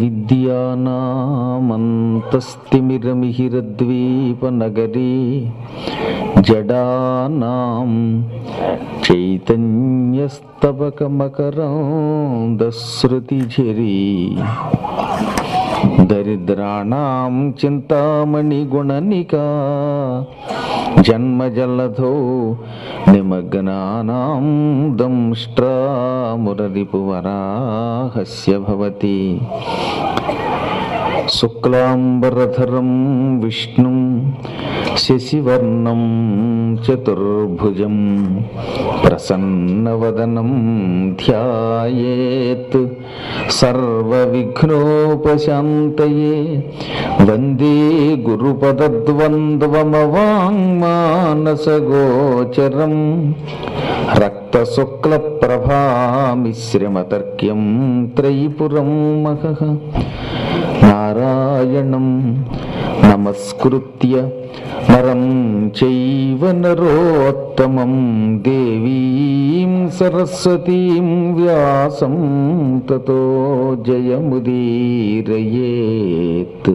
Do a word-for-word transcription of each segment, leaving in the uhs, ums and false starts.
అవిద్యానామంతస్తిమిరమిహిరద్వీపనగరీ జడానాం చైతన్యస్తబకమకరాంధశ్రుతిఝరీ దరిద్రాణాం చింతామణిగుణనికా జన్మజలధో నిమగ్నానాం దంష్ట్రామురరిపువరాహస్య భవతి. శుక్లాంబరధరం విష్ణుం శశివర్ణం చతుర్భుజం ప్రసన్నవదనం ధ్యాయేత్ సర్వవిఘ్నోపశాంతయే. వందే గురుపదద్వంద్వమవాంగ్మానసగోచరం రక్తశుక్లప్రభామిశ్రమతర్క్యం త్రైపురం మహః. నారాయణం నమస్కృత్య నరం చైవ నరోత్తమం దేవీం సరస్వతీం వ్యాసం తతో జయముదీరయేత్.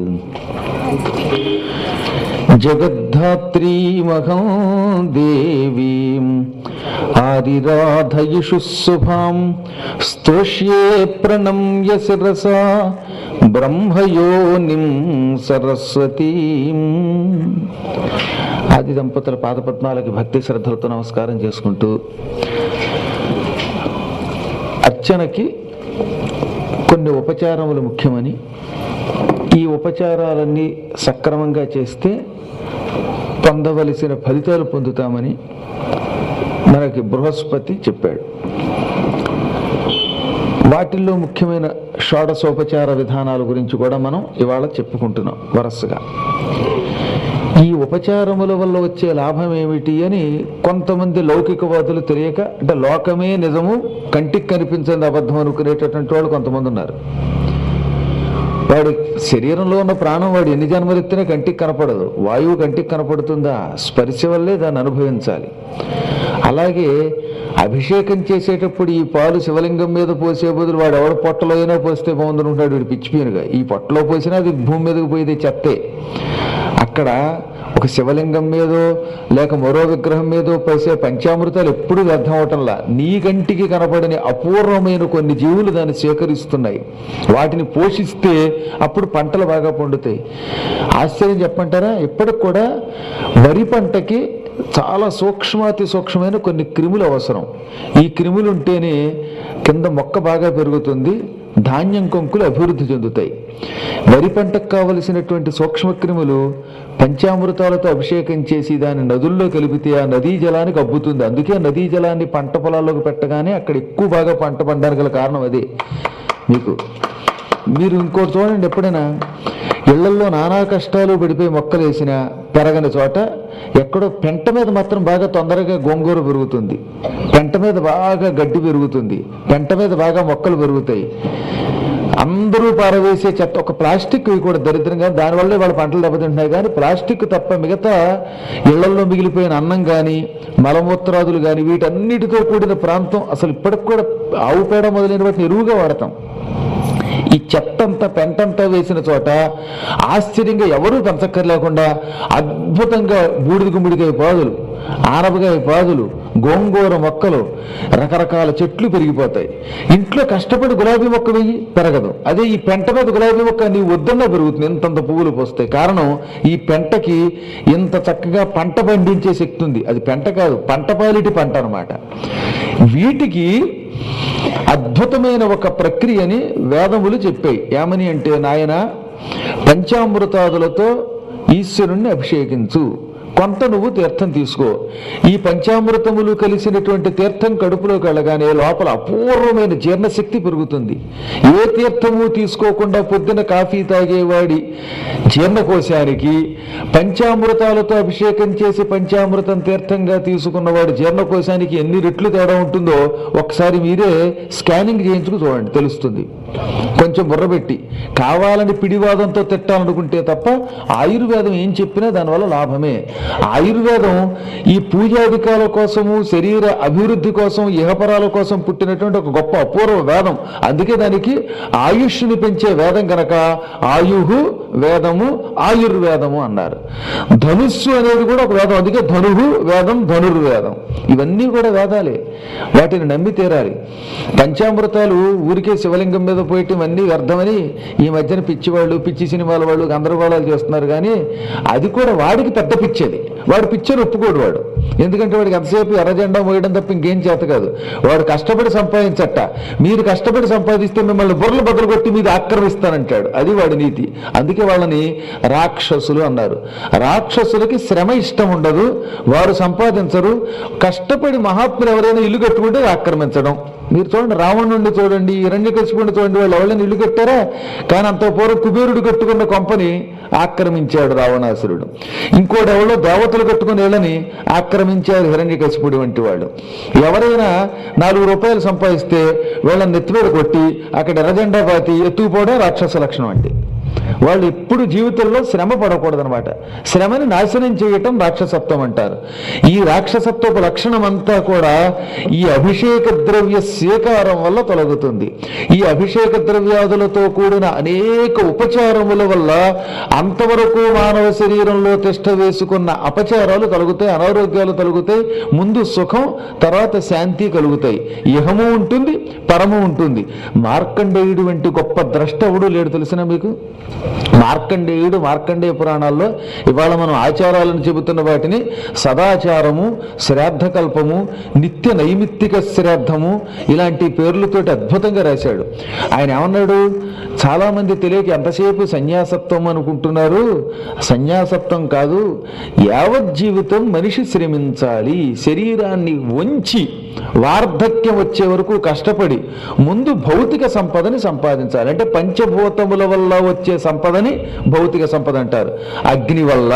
జగద్ధాత్రీమహం దేవీం ఆదిరాధయిషు శుభాం స్తోష్యే ప్రణమ్య శిరసా బ్రహ్మయోనిం సరస్వతీం. ఆది దంపతుల పాదపద్మాలకి భక్తి శ్రద్ధలతో నమస్కారం చేసుకుంటూ, అర్చనకి కొన్ని ఉపచారములు ముఖ్యమని, ఈ ఉపచారాలన్నీ సక్రమంగా చేస్తే పొందవలసిన ఫలితాలు పొందుతామని మనకి బృహస్పతి చెప్పాడు. వాటిల్లో ముఖ్యమైన షోడశోపచార విధానాల గురించి కూడా మనం ఇవాళ చెప్పుకుంటున్నాం వరుసగా. ఈ ఉపచారముల వల్ల వచ్చే లాభం ఏమిటి అని కొంతమంది లౌకికవాదులు తెలియక, అంటే లోకమే నిజము కంటికి కనిపించని అబద్ధం అనుకునేటటువంటి వాళ్ళు కొంతమంది ఉన్నారు. వాడు శరీరంలో ఉన్న ప్రాణం వాడు ఎన్ని జన్మలెత్తినా కంటికి కనపడదు. వాయువు కంటికి కనపడుతుందా? స్పర్శ వల్లే దాన్ని అనుభవించాలి. అలాగే అభిషేకం చేసేటప్పుడు ఈ పాలు శివలింగం మీద పోసే బదులు వాడు ఎవడ పొట్టలో అయినా పోస్తే బాగుందనుకుంటాడు వీడు పిచ్చిపోయినగా. ఈ పొట్టలో పోసినా అది భూమి మీదకి పోయేది చెత్తే. అక్కడ ఒక శివలింగం మీదో లేక మరో విగ్రహం మీదో పోసే పంచామృతాలు ఎప్పుడు వ్యర్థం అవటంలా నీ కంటికి కనపడని అపూర్వమైన కొన్ని జీవులు దాన్ని స్వీకరిస్తున్నాయి. వాటిని పోషిస్తే అప్పుడు పంటలు బాగా పండుతాయి. ఆశ్చర్యం చెప్పంటారా, ఇప్పటికి కూడా వరి పంటకి చాలా సూక్ష్మాతి సూక్ష్మమైన కొన్ని క్రిములు అవసరం. ఈ క్రిములు ఉంటేనే కింద మొక్క బాగా పెరుగుతుంది, ధాన్యం కొంకులు అభివృద్ధి చెందుతాయి. వరి పంటకు కావలసినటువంటి సూక్ష్మ క్రిములు పంచామృతాలతో అభిషేకం చేసి దాన్ని నదుల్లో కలిపితే ఆ నదీ జలానికి అబ్బుతుంది. అందుకే నదీ జలాన్ని పంట పొలాల్లోకి పెట్టగానే అక్కడ ఎక్కువ బాగా పంట పండడానికి గల కారణం అదే. మీకు మీరు ఇంకోటి చూడండి, ఎప్పుడైనా ఇళ్లల్లో నానా కష్టాలు పడిపోయి మొక్కలు వేసినా పెరగని చోట ఎక్కడో పెంట మీద మాత్రం బాగా తొందరగా గోంగూర పెరుగుతుంది, పెంట మీద బాగా గడ్డి పెరుగుతుంది, పెంట మీద బాగా మొక్కలు పెరుగుతాయి. అందరూ పారవేసే చెత్త ఒక ప్లాస్టిక్ ఇవి కూడా దరిద్రంగా, దానివల్లే వాళ్ళ పంటలు దెబ్బతింటున్నాయి. కానీ ప్లాస్టిక్ తప్ప మిగతా ఇళ్లలో మిగిలిపోయిన అన్నం కానీ మలమూత్రాదులు కానీ వీటన్నిటితో కూడిన ప్రాంతం అసలు ఇప్పటికి కూడా ఆవు పేడ మొదలైన వాటిని ఎరువుగా వాడతాం. ఈ చెత్తంతా పెంటంతా వేసిన చోట ఆశ్చర్యంగా ఎవరూ పెంచక్కర్లేకుండా అద్భుతంగా బూడిద గుమ్మిడికాయ పాదులు, ఆనపకాయ పాదులు, గోంగూర మొక్కలు, రకరకాల చెట్లు పెరిగిపోతాయి. ఇంట్లో కష్టపడి గులాబీ మొక్క వెయ్యి పెరగదు. అదే ఈ పెంట మీద గులాబీ మొక్క నీ వద్దన్నా పెరుగుతుంది, ఇంతంత పువ్వులు పోస్తాయి. కారణం ఈ పెంటకి ఇంత చక్కగా పంట పండించే శక్తి ఉంది. అది పెంట కాదు, పంట పాలిటి పంట అన్నమాట. వీటికి అద్భుతమైన ఒక ప్రక్రియని వేదములు చెప్పాయి. ఏమని అంటే, నాయన పంచామృతాదులతో ఈశ్వరుణ్ణి అభిషేకించు, కొంత నువ్వు తీర్థం తీసుకో. ఈ పంచామృతములు కలిసినటువంటి తీర్థం కడుపులోకి వెళ్ళగానే లోపల అపూర్వమైన జీర్ణశక్తి పెరుగుతుంది. ఏ తీర్థము తీసుకోకుండా పొద్దున కాఫీ తాగేవాడి జీర్ణకోశానికి పంచామృతాలతో అభిషేకం చేసి పంచామృతం తీర్థంగా తీసుకున్నవాడు జీర్ణకోశానికి ఎన్ని రెట్లు తేడా ఉంటుందో ఒకసారి మీరే స్కానింగ్ చేయించుకు చూడండి, తెలుస్తుంది. కొంచెం బుర్రబెట్టి కావాలని పిడివాదంతో తిట్టాలనుకుంటే తప్ప ఆయుర్వేదం ఏం చెప్పినా దానివల్ల లాభమే. ఆయుర్వేదం ఈ పూజాధికాల కోసము, శరీర అభివృద్ధి కోసం, ఇహపరాల కోసం పుట్టినటువంటి ఒక గొప్ప అపూర్వ వేదం. అందుకే దానికి ఆయుష్ని పెంచే వేదం గనక ఆయుహు వేదము, ఆయుర్వేదము అన్నారు. ధనుస్సు అనేది కూడా ఒక వేదం, అందుకే ధనుహు వేదం, ధనుర్వేదం. ఇవన్నీ కూడా వేదాలే, వాటిని నమ్మి తీరాలి. పంచామృతాలు ఊరికే శివలింగం మీద పోయటం ఇవన్నీ వ్యర్థమని ఈ మధ్యన పిచ్చివాళ్ళు, పిచ్చి సినిమాల వాళ్ళు గందరగోళాలు చేస్తున్నారు. కానీ అది కూడా వాడికి పెద్ద పిచ్చేది. వాడు పిచ్చని ఒప్పుకోడు వాడు. ఎందుకంటే వాడికి ఎంతసేపు ఎర్రజెండా మోయడం తప్ప ఇంకేం చేత కాదు. వాడు కష్టపడి సంపాదించట. మీరు కష్టపడి సంపాదిస్తే మిమ్మల్ని బుర్రలు బదులు కొట్టి మీరు ఆక్రమిస్తానంటాడు. అది వాడి నీతి. అందుకే వాళ్ళని రాక్షసులు అన్నారు. రాక్షసులకి శ్రమ ఇష్టం ఉండదు, వారు సంపాదించరు. కష్టపడి మహాత్ములు ఎవరైనా ఇల్లు కట్టుకుంటే ఆక్రమించడం. మీరు చూడండి, రావణుడిని చూడండి, హిరణ్యకశిపుడిని చూడండి, వాళ్ళు ఎవరైనా ఇల్లు కట్టారా? కానీ అంత పూర్వం కుబేరుడు కట్టుకున్న కొంపని ఆక్రమించాడు రావణాసురుడు. ఇంకోటి ఎవరో దేవతలు కట్టుకుని వీళ్ళని ఆక్రమించారు హిరణ్యకశిపుడి వంటి వాళ్ళు. ఎవరైనా నాలుగు రూపాయలు సంపాదిస్తే వీళ్ళని నెత్తిమీద కొట్టి అక్కడ ఎర్రజెండా పాతి ఎత్తుకుపోవడం రాక్షస లక్షణం అండి. వాళ్ళు ఎప్పుడు జీవితంలో శ్రమ పడకూడదు అనమాట. శ్రమని నాశనం చేయటం రాక్షసత్వం అంటారు. ఈ రాక్షసత్వపు లక్షణం అంతా కూడా ఈ అభిషేక ద్రవ్య స్వీకారం వల్ల తొలగుతుంది. ఈ అభిషేక ద్రవ్యాదులతో కూడిన అనేక ఉపచారముల వల్ల అంతవరకు మానవ శరీరంలో తిష్ట వేసుకున్న అపచారాలు కలుగుతాయి, అనారోగ్యాలు కలుగుతాయి. ముందు సుఖం, తర్వాత శాంతి కలుగుతాయి. ఇహము ఉంటుంది, పరము ఉంటుంది. మార్కండేయుడు వంటి గొప్ప ద్రష్టవుడు లేడు తెలిసిన మీకు. మార్కండేయుడు మార్కండేయ పురాణాల్లో ఇవాళ మనం ఆచారాలను చెబుతున్న వాటిని సదాచారము, శ్రాద్ధకల్పము, నిత్య నైమిత్తిక శ్రాద్ధము ఇలాంటి పేర్లతోటి అద్భుతంగా రాశాడు. ఆయన ఏమన్నాడు, చాలామంది తెలియక ఎంతసేపు సన్యాసత్వం అనుకుంటున్నారు. సన్యాసత్వం కాదు, యావజ్జీవితం మనిషి శ్రమించాలి. శరీరాన్ని వంచి వార్ధక్యం వచ్చే వరకు కష్టపడి ముందు భౌతిక సంపదని సంపాదించాలి. అంటే పంచభూతముల వల్ల వచ్చే సంపదని భౌతిక సంపద అంటారు. అగ్ని వల్ల,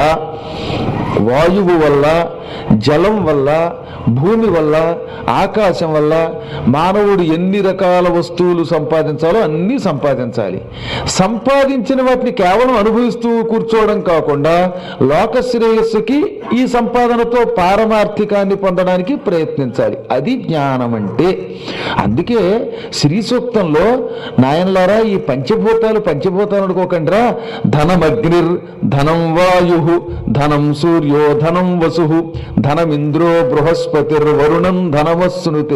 వాయువు వల్ల, జలం వల్ల, భూమి వల్ల, ఆకాశం వల్ల మానవుడు ఎన్ని రకాల వస్తువులు సంపాదించాలో అన్నీ సంపాదించాలి. సంపాదించిన వాటిని కేవలం అనుభవిస్తూ కూర్చోవడం కాకుండా లోక శ్రేయస్సుకి ఈ సంపాదనతో పారమార్థికాన్ని పొందడానికి ప్రయత్నించాలి. అది జ్ఞానం అంటే. అందుకే శ్రీ సూక్తంలో నాయనలారా ఈ పంచభూతాలు పంచభూతాలు అనుకోకండిరా, ధనమగ్నిర్ ధనం వాయు ధనం సూర్యో ధనం వసు ధనమింద్రో బృహస్పతిర్ వరుణం ధనమస్నుతే.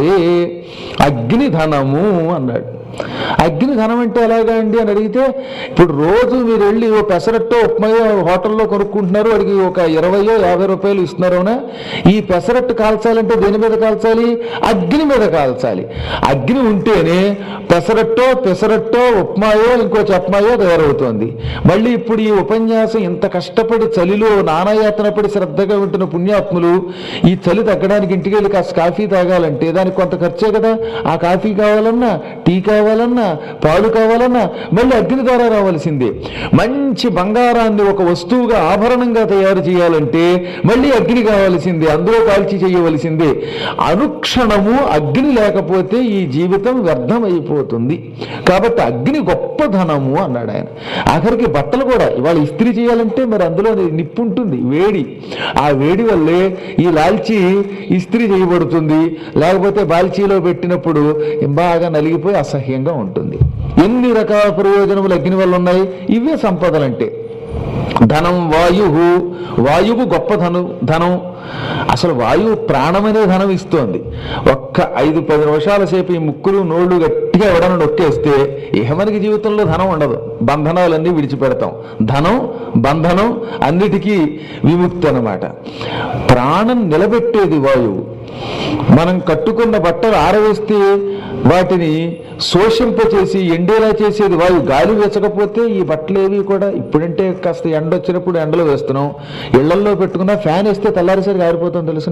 అగ్ని ధనము అన్నాడు. అగ్ని ధనం అంటే ఎలాగా అండి అని అడిగితే, ఇప్పుడు రోజు మీరు వెళ్ళి ఓ పెసరట్టో ఉప్మాయో హోటల్లో కొనుక్కుంటున్నారు, వాడికి ఒక ఇరవయో యాభై రూపాయలు ఇస్తున్నారు. అవునా? ఈ పెసరట్టు కాల్చాలంటే దేని మీద కాల్చాలి? అగ్ని మీద కాల్చాలి. అగ్ని ఉంటేనే పెసరట్టో పెసరట్టో ఉప్మాయో ఇంకో చప్మాయో తయారవుతోంది. మళ్ళీ ఇప్పుడు ఈ ఉపన్యాసం ఇంత కష్టపడి చలిలో నానాయాతన పడి శ్రద్ధగా ఉంటున్న పుణ్యాత్ములు ఈ చలి తగ్గడానికి ఇంటికి వెళ్ళి కాస్త కాఫీ తాగాలంటే దానికి కొంత ఖర్చే కదా. ఆ కాఫీ కావాలన్నా, టీ కావాలన్నా, పాలు కావాలన్నా మళ్ళీ అగ్ని ద్వారా రావాల్సిందే. మంచి బంగారాన్ని ఒక వస్తువుగా ఆభరణంగా తయారు చేయాలంటే మళ్ళీ అగ్ని కావాల్సిందే, అందులో కాల్చి చేయవలసిందే. అనుక్షణము అగ్ని లేకపోతే ఈ జీవితం వ్యర్థమైపోతుంది. కాబట్టి అగ్ని గొప్ప ధనము అన్నాడు ఆయన. ఆఖరికి బట్టలు కూడా ఇవాళ ఇస్త్రీ చేయాలంటే మరి అందులో నిప్పు ఉంటుంది, వేడి. ఆ వేడి వల్లే ఈ లాల్చీ ఇస్త్రీ చేయబడుతుంది. లేకపోతే బాల్చీలో పెట్టినప్పుడు బాగా నలిగిపోయి అసహ్యంగా ఉంటుంది. ఎన్ని రకాల ప్రయోజనములు అగ్ని వల్ల ఉన్నాయి. ఇవే సంపదలంటే. ధనం వాయు, వాయువు గొప్ప ధను ధనం. అసలు వాయువు ప్రాణమనే ధనం ఇస్తోంది. ఒక్క ఐదు పది నిమిషాల సేపు ఈ ముక్కులు నోళ్లు గట్టిగా ఎవడన్నా నొక్కేస్తే ఇహ మనకి జీవితంలో ధనం ఉండదు. బంధనాలన్నీ విడిచిపెడతాం. ధనం బంధనం అన్నిటికీ విముక్తి అన్నమాట. ప్రాణం నిలబెట్టేది వాయువు. మనం కట్టుకున్న బట్టలు ఆరవేస్తే వాటిని శోషింపచేసి ఎండేలా చేసేది వాయువు. గాలి వేసకపోతే ఈ బట్టలు ఏవి కూడా, ఇప్పుడంటే కాస్త ఎండ వచ్చినప్పుడు ఎండలో వేస్తున్నాం, ఇళ్లల్లో పెట్టుకున్నా ఫ్యాన్ వేస్తే తెల్లారిసరికి ఆరిపోతాం తెలిసిన.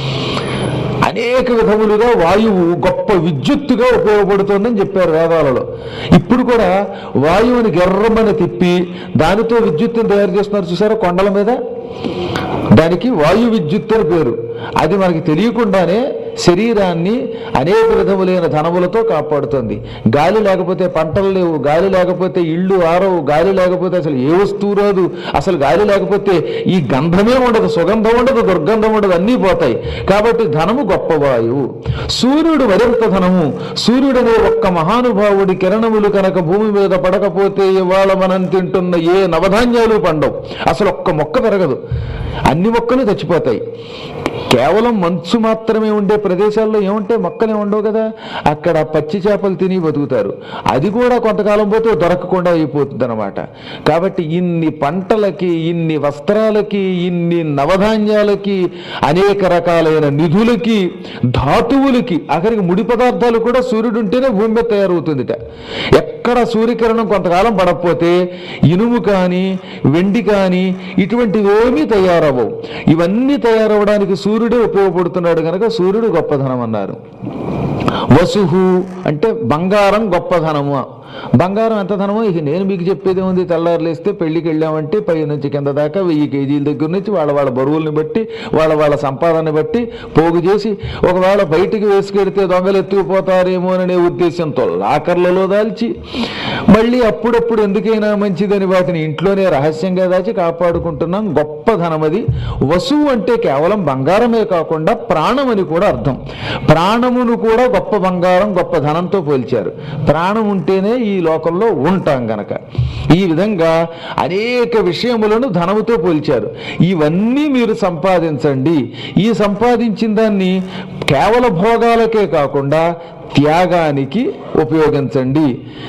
అనేక విధములుగా వాయువు గొప్ప విద్యుత్తుగా ఉపయోగపడుతోందని చెప్పారు వేదాలలో. ఇప్పుడు కూడా వాయువుని గెర్రమని తిప్పి దానితో విద్యుత్తుని తయారు చేస్తున్నారు చూసారా కొండల మీద. దానికి వాయు విద్యుత్ అని పేరు. అది మనకి తెలియకుండానే శరీరాన్ని అనేక విధములైన ధనములతో కాపాడుతుంది. గాలి లేకపోతే పంటలు లేవు, గాలి లేకపోతే ఇళ్ళు ఆరవు, గాలి లేకపోతే అసలు ఏ వస్తువు రాదు, అసలు గాలి లేకపోతే ఈ గంధమే ఉండదు, సుగంధం ఉండదు, దుర్గంధం ఉండదు, అన్నీ పోతాయి. కాబట్టి ధనము గొప్ప వాయువు. సూర్యుడు మరింత ధనము. సూర్యుడనే ఒక్క మహానుభావుడి కిరణములు కనుక భూమి మీద పడకపోతే ఇవాళ మనం తింటున్న ఏ నవధాన్యాలు పండవు, అసలు ఒక్క మొక్క పెరగదు, అన్ని మొక్కలు చచ్చిపోతాయి. కేవలం మంచు మాత్రమే ఉండే ప్రదేశాల్లో ఏముంటే మొక్కలే ఉండవు కదా, అక్కడ పచ్చి చేపలు తిని బతుకుతారు. అది కూడా కొంతకాలం పోతే దొరకకుండా అయిపోతుంది అనమాట. కాబట్టి ఇన్ని పంటలకి, ఇన్ని వస్త్రాలకి, ఇన్ని నవధాన్యాలకి, అనేక రకాలైన నిధులకి, ధాతువులకి, ఆఖరికి ముడి పదార్థాలు కూడా సూర్యుడు ఉంటేనే భూమి మీద తయారవుతుందిట. ఎక్కడ సూర్యకిరణం కొంతకాలం పడకపోతే ఇనుము కానీ వెండి కానీ ఇటువంటివి ఏమీ తయారవవు. ఇవన్నీ తయారవడానికి సూర్యుడే ఉపయోగపడుతున్నాడు కనుక సూర్యుడు గొప్పధనం అన్నారు. వసుహు అంటే బంగారం గొప్పధనము. బంగారం ఎంత ధనమో ఇక నేను మీకు చెప్పేది ఉంది. తెల్లారులేస్తే పెళ్లికి వెళ్ళామంటే పై నుంచి కింద దాకా వెయ్యి కేజీల దగ్గర నుంచి వాళ్ళ వాళ్ళ బరువుల్ని బట్టి, వాళ్ళ వాళ్ళ సంపాదనని బట్టి పోగు చేసి, ఒకవేళ బయటికి వేసుకెడితే దొంగలు ఎత్తుకుపోతారేమో అనే ఉద్దేశంతో లాకర్లలో దాల్చి, మళ్ళీ అప్పుడప్పుడు ఎందుకైనా మంచిదని వాటిని ఇంట్లోనే రహస్యంగా దాచి కాపాడుకుంటున్నాం. గొప్ప ధనం అది. వసువు అంటే కేవలం బంగారమే కాకుండా ప్రాణం అని కూడా అర్థం. ప్రాణమును కూడా గొప్ప బంగారం, గొప్ప ధనంతో పోల్చారు. ప్రాణం ఉంటేనే ఈ లోకంలో ఉంటాం గనక ఈ విధంగా అనేక విషయములను ధనముతో పోల్చారు. ఇవన్నీ మీరు సంపాదించండి. ఈ సంపాదించిన దాన్ని కేవల భోగాలకే కాకుండా త్యాగానికి ఉపయోగించండి.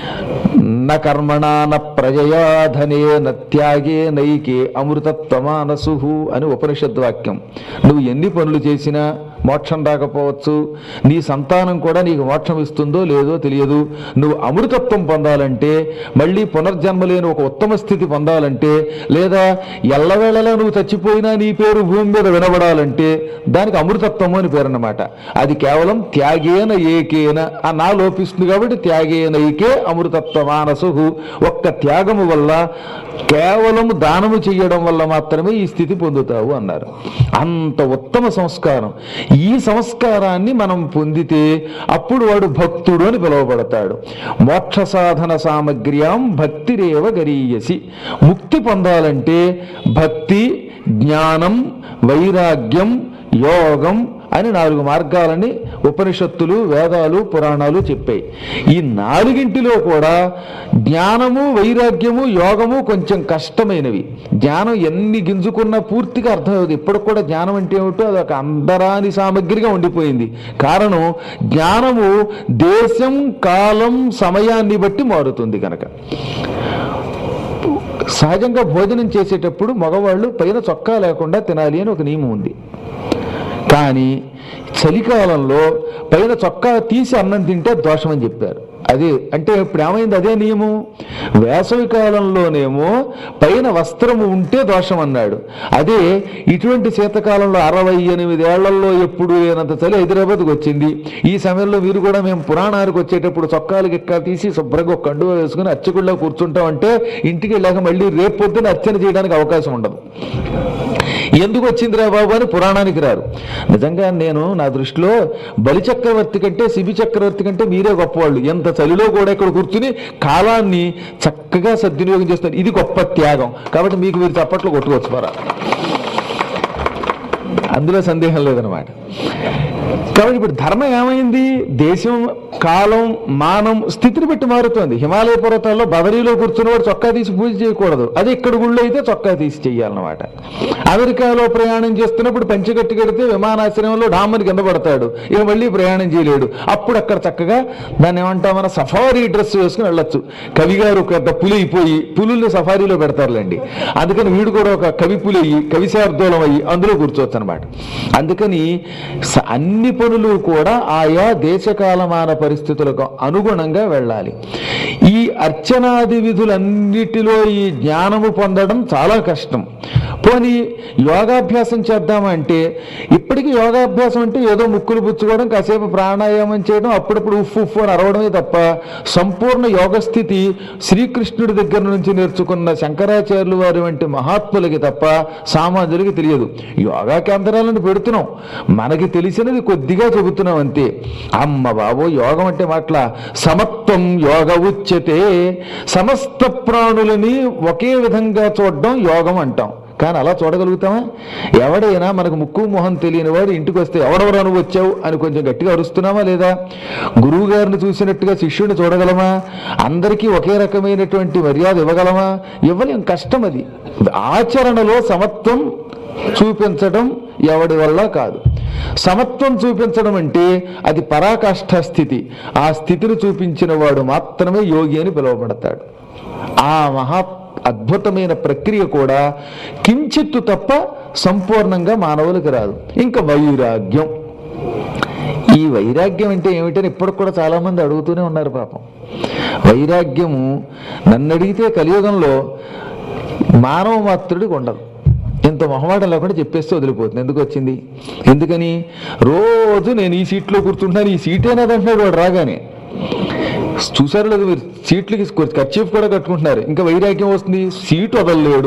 న కర్మణా న ప్రజయా ధనే న త్యాగే నైకే అమృతత్వమానసు అని ఉపనిషద్ వాక్యం. నువ్వు ఎన్ని పనులు చేసినా మోక్షం రాకపోవచ్చు, నీ సంతానం కూడా నీకు మోక్షం ఇస్తుందో లేదో తెలియదు. నువ్వు అమృతత్వం పొందాలంటే, మళ్ళీ పునర్జన్మ లేని ఒక ఉత్తమ స్థితి పొందాలంటే, లేదా ఎల్లవేళలా నువ్వు చచ్చిపోయినా నీ పేరు భూమి మీద వినబడాలంటే దానికి అమృతత్వము అని పేరు అన్నమాట. అది కేవలం త్యాగేన ఏకేన ఆ నా లోపిస్తుంది కాబట్టి త్యాగేన ఏకే అమృతత్వ మానసు. ఒక్క త్యాగము వల్ల, కేవలం దానము చెయ్యడం వల్ల మాత్రమే ఈ స్థితి పొందుతావు అన్నారు. అంత ఉత్తమ సంస్కారం. ఈ సంస్కారాన్ని మనం పొందితే అప్పుడు వాడు భక్తుడు అని పిలువబడతాడు. మోక్ష సాధన సామగ్ర్యాం భక్తిరేవ గరీయసి. ముక్తి పొందాలంటే భక్తి, జ్ఞానం, వైరాగ్యం, యోగం అని నాలుగు మార్గాలని ఉపనిషత్తులు, వేదాలు, పురాణాలు చెప్పాయి. ఈ నాలుగింటిలో కూడా జ్ఞానము, వైరాగ్యము, యోగము కొంచెం కష్టమైనవి. జ్ఞానం ఎన్ని గింజుకున్నా పూర్తిగా అర్థమవుతుంది. ఇప్పటికి కూడా జ్ఞానం అంటే ఏమిటో అది ఒక అందరాని సామగ్రిగా ఉండిపోయింది. కారణం జ్ఞానము దేశం, కాలం, సమయాన్ని బట్టి మారుతుంది కనుక. సహజంగా భోజనం చేసేటప్పుడు మగవాళ్ళు పైన చొక్కా లేకుండా తినాలి అని ఒక నియమం ఉంది. కానీ చలికాలంలో పైన చొక్కా తీసి అన్నం తింటే దోషం అని చెప్పారు. అదే అంటే ఇప్పుడు ఏమైంది, అదే నియమం. వేసవి కాలంలోనేమో పైన వస్త్రము ఉంటే దోషం అన్నాడు. అదే ఇటువంటి శీతకాలంలో అరవై ఎనిమిది ఏళ్లలో ఎప్పుడు లేనంత చలి హైదరాబాద్కి వచ్చింది. ఈ సమయంలో మీరు కూడా మేము పురాణానికి వచ్చేటప్పుడు చొక్కాలు గిక్కా తీసి శుభ్రంగా ఒక కండువ వేసుకుని అర్చకుల్లో కూర్చుంటామంటే ఇంటికి వెళ్ళాక మళ్ళీ రేపు పొద్దున అర్చన చేయడానికి అవకాశం ఉండదు. ఎందుకు వచ్చిందిరా బాబు అని పురాణానికి రారు. నిజంగా నేను నా దృష్టిలో బలి చక్రవర్తి కంటే, శిబి చక్రవర్తి కంటే మీరే గొప్పవాళ్ళు. ఎంత చలిలో కూడా ఇక్కడ కూర్చుని కాలాన్ని చక్కగా సద్వినియోగం చేస్తారు. ఇది గొప్ప త్యాగం. కాబట్టి మీకు మీరు చప్పట్లు కొట్టుకోవచ్చు పరా, అందులో సందేహం లేదనమాట. కాబట్టి ఇప్పుడు ధర్మం ఏమైంది, దేశం, కాలం, మానం, స్థితిని బట్టి మారుతుంది. హిమాలయ పర్వతాల్లో బదరీలో కూర్చున్నవాడు చొక్కా తీసి పూజ చేయకూడదు. అది ఇక్కడ గుళ్ళు అయితే చొక్కా తీసి చెయ్యాలన్నమాట. అమెరికాలో ప్రయాణం చేస్తున్నప్పుడు పంచెకట్టి కడితే విమానాశ్రయంలో డామ్మని కింద పడతాడు, ఇక మళ్ళీ ప్రయాణం చేయలేడు. అప్పుడు అక్కడ చక్కగా దాన్ని ఏమంటాం, మన సఫారీ డ్రెస్ వేసుకుని వెళ్ళొచ్చు. కవి గారు పెద్ద పులి అయిపోయి పులుల్ని సఫారీలో పెడతారులేండి. అందుకని వీడు కూడా ఒక కవి పులి అయ్యి, కవిశార్దూలం అయ్యి అందులో కూర్చోవచ్చు అనమాట. అందుకని అన్ని పనులు కూడా ఆయా దేశకాలమాన పరిస్థితులకు అనుగుణంగా వెళ్ళాలి. ఈ అర్చనాది విధులన్నిటిలో ఈ జ్ఞానము పొందడం చాలా కష్టం. పోనీ యోగాభ్యాసం చేద్దామా అంటే ఇప్పటికీ యోగాభ్యాసం అంటే ఏదో ముక్కులు పుచ్చుకోవడం, కాసేపు ప్రాణాయామం చేయడం, అప్పుడప్పుడు ఉఫ్ ఉఫ్ అని అరవడమే తప్ప సంపూర్ణ యోగస్థితి శ్రీకృష్ణుడి దగ్గర నుంచి నేర్చుకున్న శంకరాచార్యులు వారి వంటి మహాత్ములకి తప్ప సామాన్యులకి తెలియదు. యోగా కేంద్రాలను పెడుతున్నాం, మనకి తెలిసినది కొద్దిగా చెబుతున్నాం అంతే. అమ్మ బాబో యోగం అంటే మాట్ల సమత్వం యోగ ఉచ్యతే, సమస్త ప్రాణులని ఒకే విధంగా చూడడం యోగం అంటాం. కానీ అలా చూడగలుగుతామా? ఎవడైనా మనకు ముక్కు మొహం తెలియని వాడు ఇంటికి వస్తే ఎవడెవరు నువ్వు వచ్చావు అని కొంచెం గట్టిగా అరుస్తున్నామా లేదా? గురువు గారిని చూసినట్టుగా శిష్యుడిని చూడగలమా? అందరికీ ఒకే రకమైనటువంటి మర్యాద ఇవ్వగలమా? ఇవ్వలేం, కష్టం. అది ఆచరణలో సమత్వం చూపించడం ఎవడి వల్ల కాదు. సమత్వం చూపించడం అంటే అది పరాకాష్ఠ స్థితి. ఆ స్థితిని చూపించిన వాడు మాత్రమే యోగి అని పిలువబడతాడు. ఆ మహా అద్భుతమైన ప్రక్రియ కూడా కించిత్తు తప్ప సంపూర్ణంగా మానవులకు రాదు. ఇంకా వైరాగ్యం. ఈ వైరాగ్యం అంటే ఏమిటని ఇప్పటికి కూడా చాలా మంది అడుగుతూనే ఉన్నారు పాపం. వైరాగ్యము నన్ను అడిగితే కలియుగంలో మానవ మాత్రుడికి ఉండదు. ఇంత మొహమాటం లేకుండా చెప్పేస్తే వదిలిపోతుంది. ఎందుకు వచ్చింది? ఎందుకని రోజు నేను ఈ సీట్లో కూర్చుంటున్నాను, ఈ సీట్ అనేది అంటున్నాడు వాడు రాగానే. చూసారు లేదు మీరు, సీట్లకి ఖర్చీఫ్ కూడా కట్టుకుంటున్నారు. ఇంకా వైరాగ్యం వస్తుంది. సీటు వదలలేడు,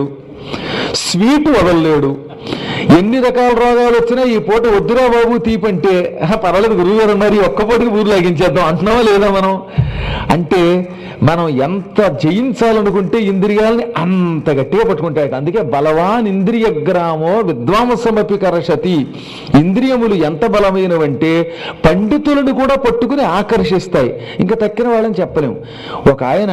స్వీట్ వదలలేడు. ఎన్ని రకాల రోగాలు వచ్చినా ఈ పూట వద్దురా బాబు తీపంటే పర్వాలేదు గురువు గారు ఉన్నారు, ఈ ఒక్క పూటకి ఊరు లాగించేద్దాం అంటున్నావా లేదా మనం? అంటే మనం ఎంత జయించాలనుకుంటే ఇంద్రియాలని అంత గట్టిగా పట్టుకుంటాయట. అందుకే బలవాన్ ఇంద్రియ గ్రామో విద్వాంసమపి కర్షతి. ఇంద్రియములు ఎంత బలమైనవంటే పండితులను కూడా పట్టుకుని ఆకర్షిస్తాయి. ఇంకా తక్కిన వాళ్ళని చెప్పలేము. ఒక ఆయన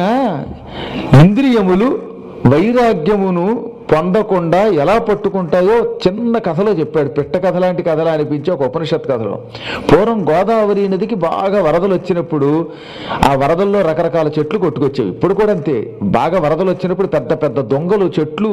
ఇంద్రియములు వైరాగ్యమును పొందకుండా ఎలా పట్టుకుంటాయో చిన్న కథలో చెప్పాడు. పిట్ట కథ లాంటి కథలా అనిపించి ఒక ఉపనిషత్ కథలో. పూర్వం గోదావరి నదికి బాగా వరదలు వచ్చినప్పుడు ఆ వరదల్లో రకరకాల చెట్లు కొట్టుకొచ్చేవి. ఇప్పుడు కూడా అంతే, బాగా వరదలు వచ్చినప్పుడు పెద్ద పెద్ద దొంగలు చెట్లు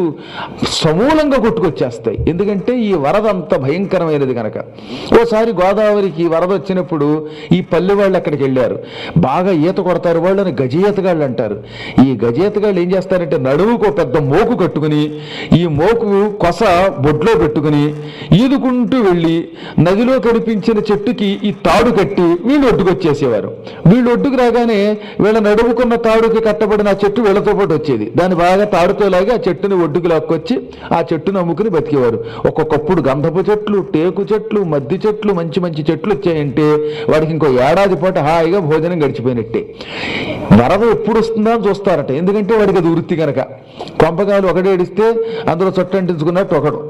సమూలంగా కొట్టుకొచ్చేస్తాయి. ఎందుకంటే ఈ వరద అంత భయంకరమైనది కనుక. ఓసారి గోదావరికి వరద వచ్చినప్పుడు ఈ పల్లె వాళ్ళు అక్కడికి వెళ్ళారు. బాగా ఈత కొడతారు వాళ్ళని గజఈతగాళ్ళు అంటారు. ఈ గజఈతగాళ్ళు ఏం చేస్తారంటే నడుముకు పెద్ద మోకు కట్టుకుని ఈ మోకు కొస బొడ్లో పెట్టుకుని ఈదుకుంటూ వెళ్ళి నదిలో కనిపించిన చెట్టుకి ఈ తాడు కట్టి వీళ్ళు ఒడ్డుకొచ్చేసేవారు. వీళ్ళు ఒడ్డుకు రాగానే వీళ్ళ నడుముకున్న తాడుకి కట్టబడిన ఆ చెట్టు వీళ్ళతో పాటు వచ్చేది. దాన్ని బాగా తాడుతో లాగి ఆ చెట్టుని ఒడ్డుకు లాక్కొచ్చి ఆ చెట్టును అమ్ముకుని బతికేవారు. ఒక్కొక్కప్పుడు గంధపు చెట్లు, టేకు చెట్లు, మద్ది చెట్లు, మంచి మంచి చెట్లు వచ్చాయంటే వాడికి ఇంకో ఏడాది పాటు హాయిగా భోజనం గడిచిపోయినట్టే. వరద ఎప్పుడు వస్తుందా అని చూస్తారట. ఎందుకంటే వాడికి అది వృత్తి కనుక. కొంపకాయలు ఒకటి ఏడిస్తే అందులో చొట్టంటించుకున్నట్టు ఒకడు.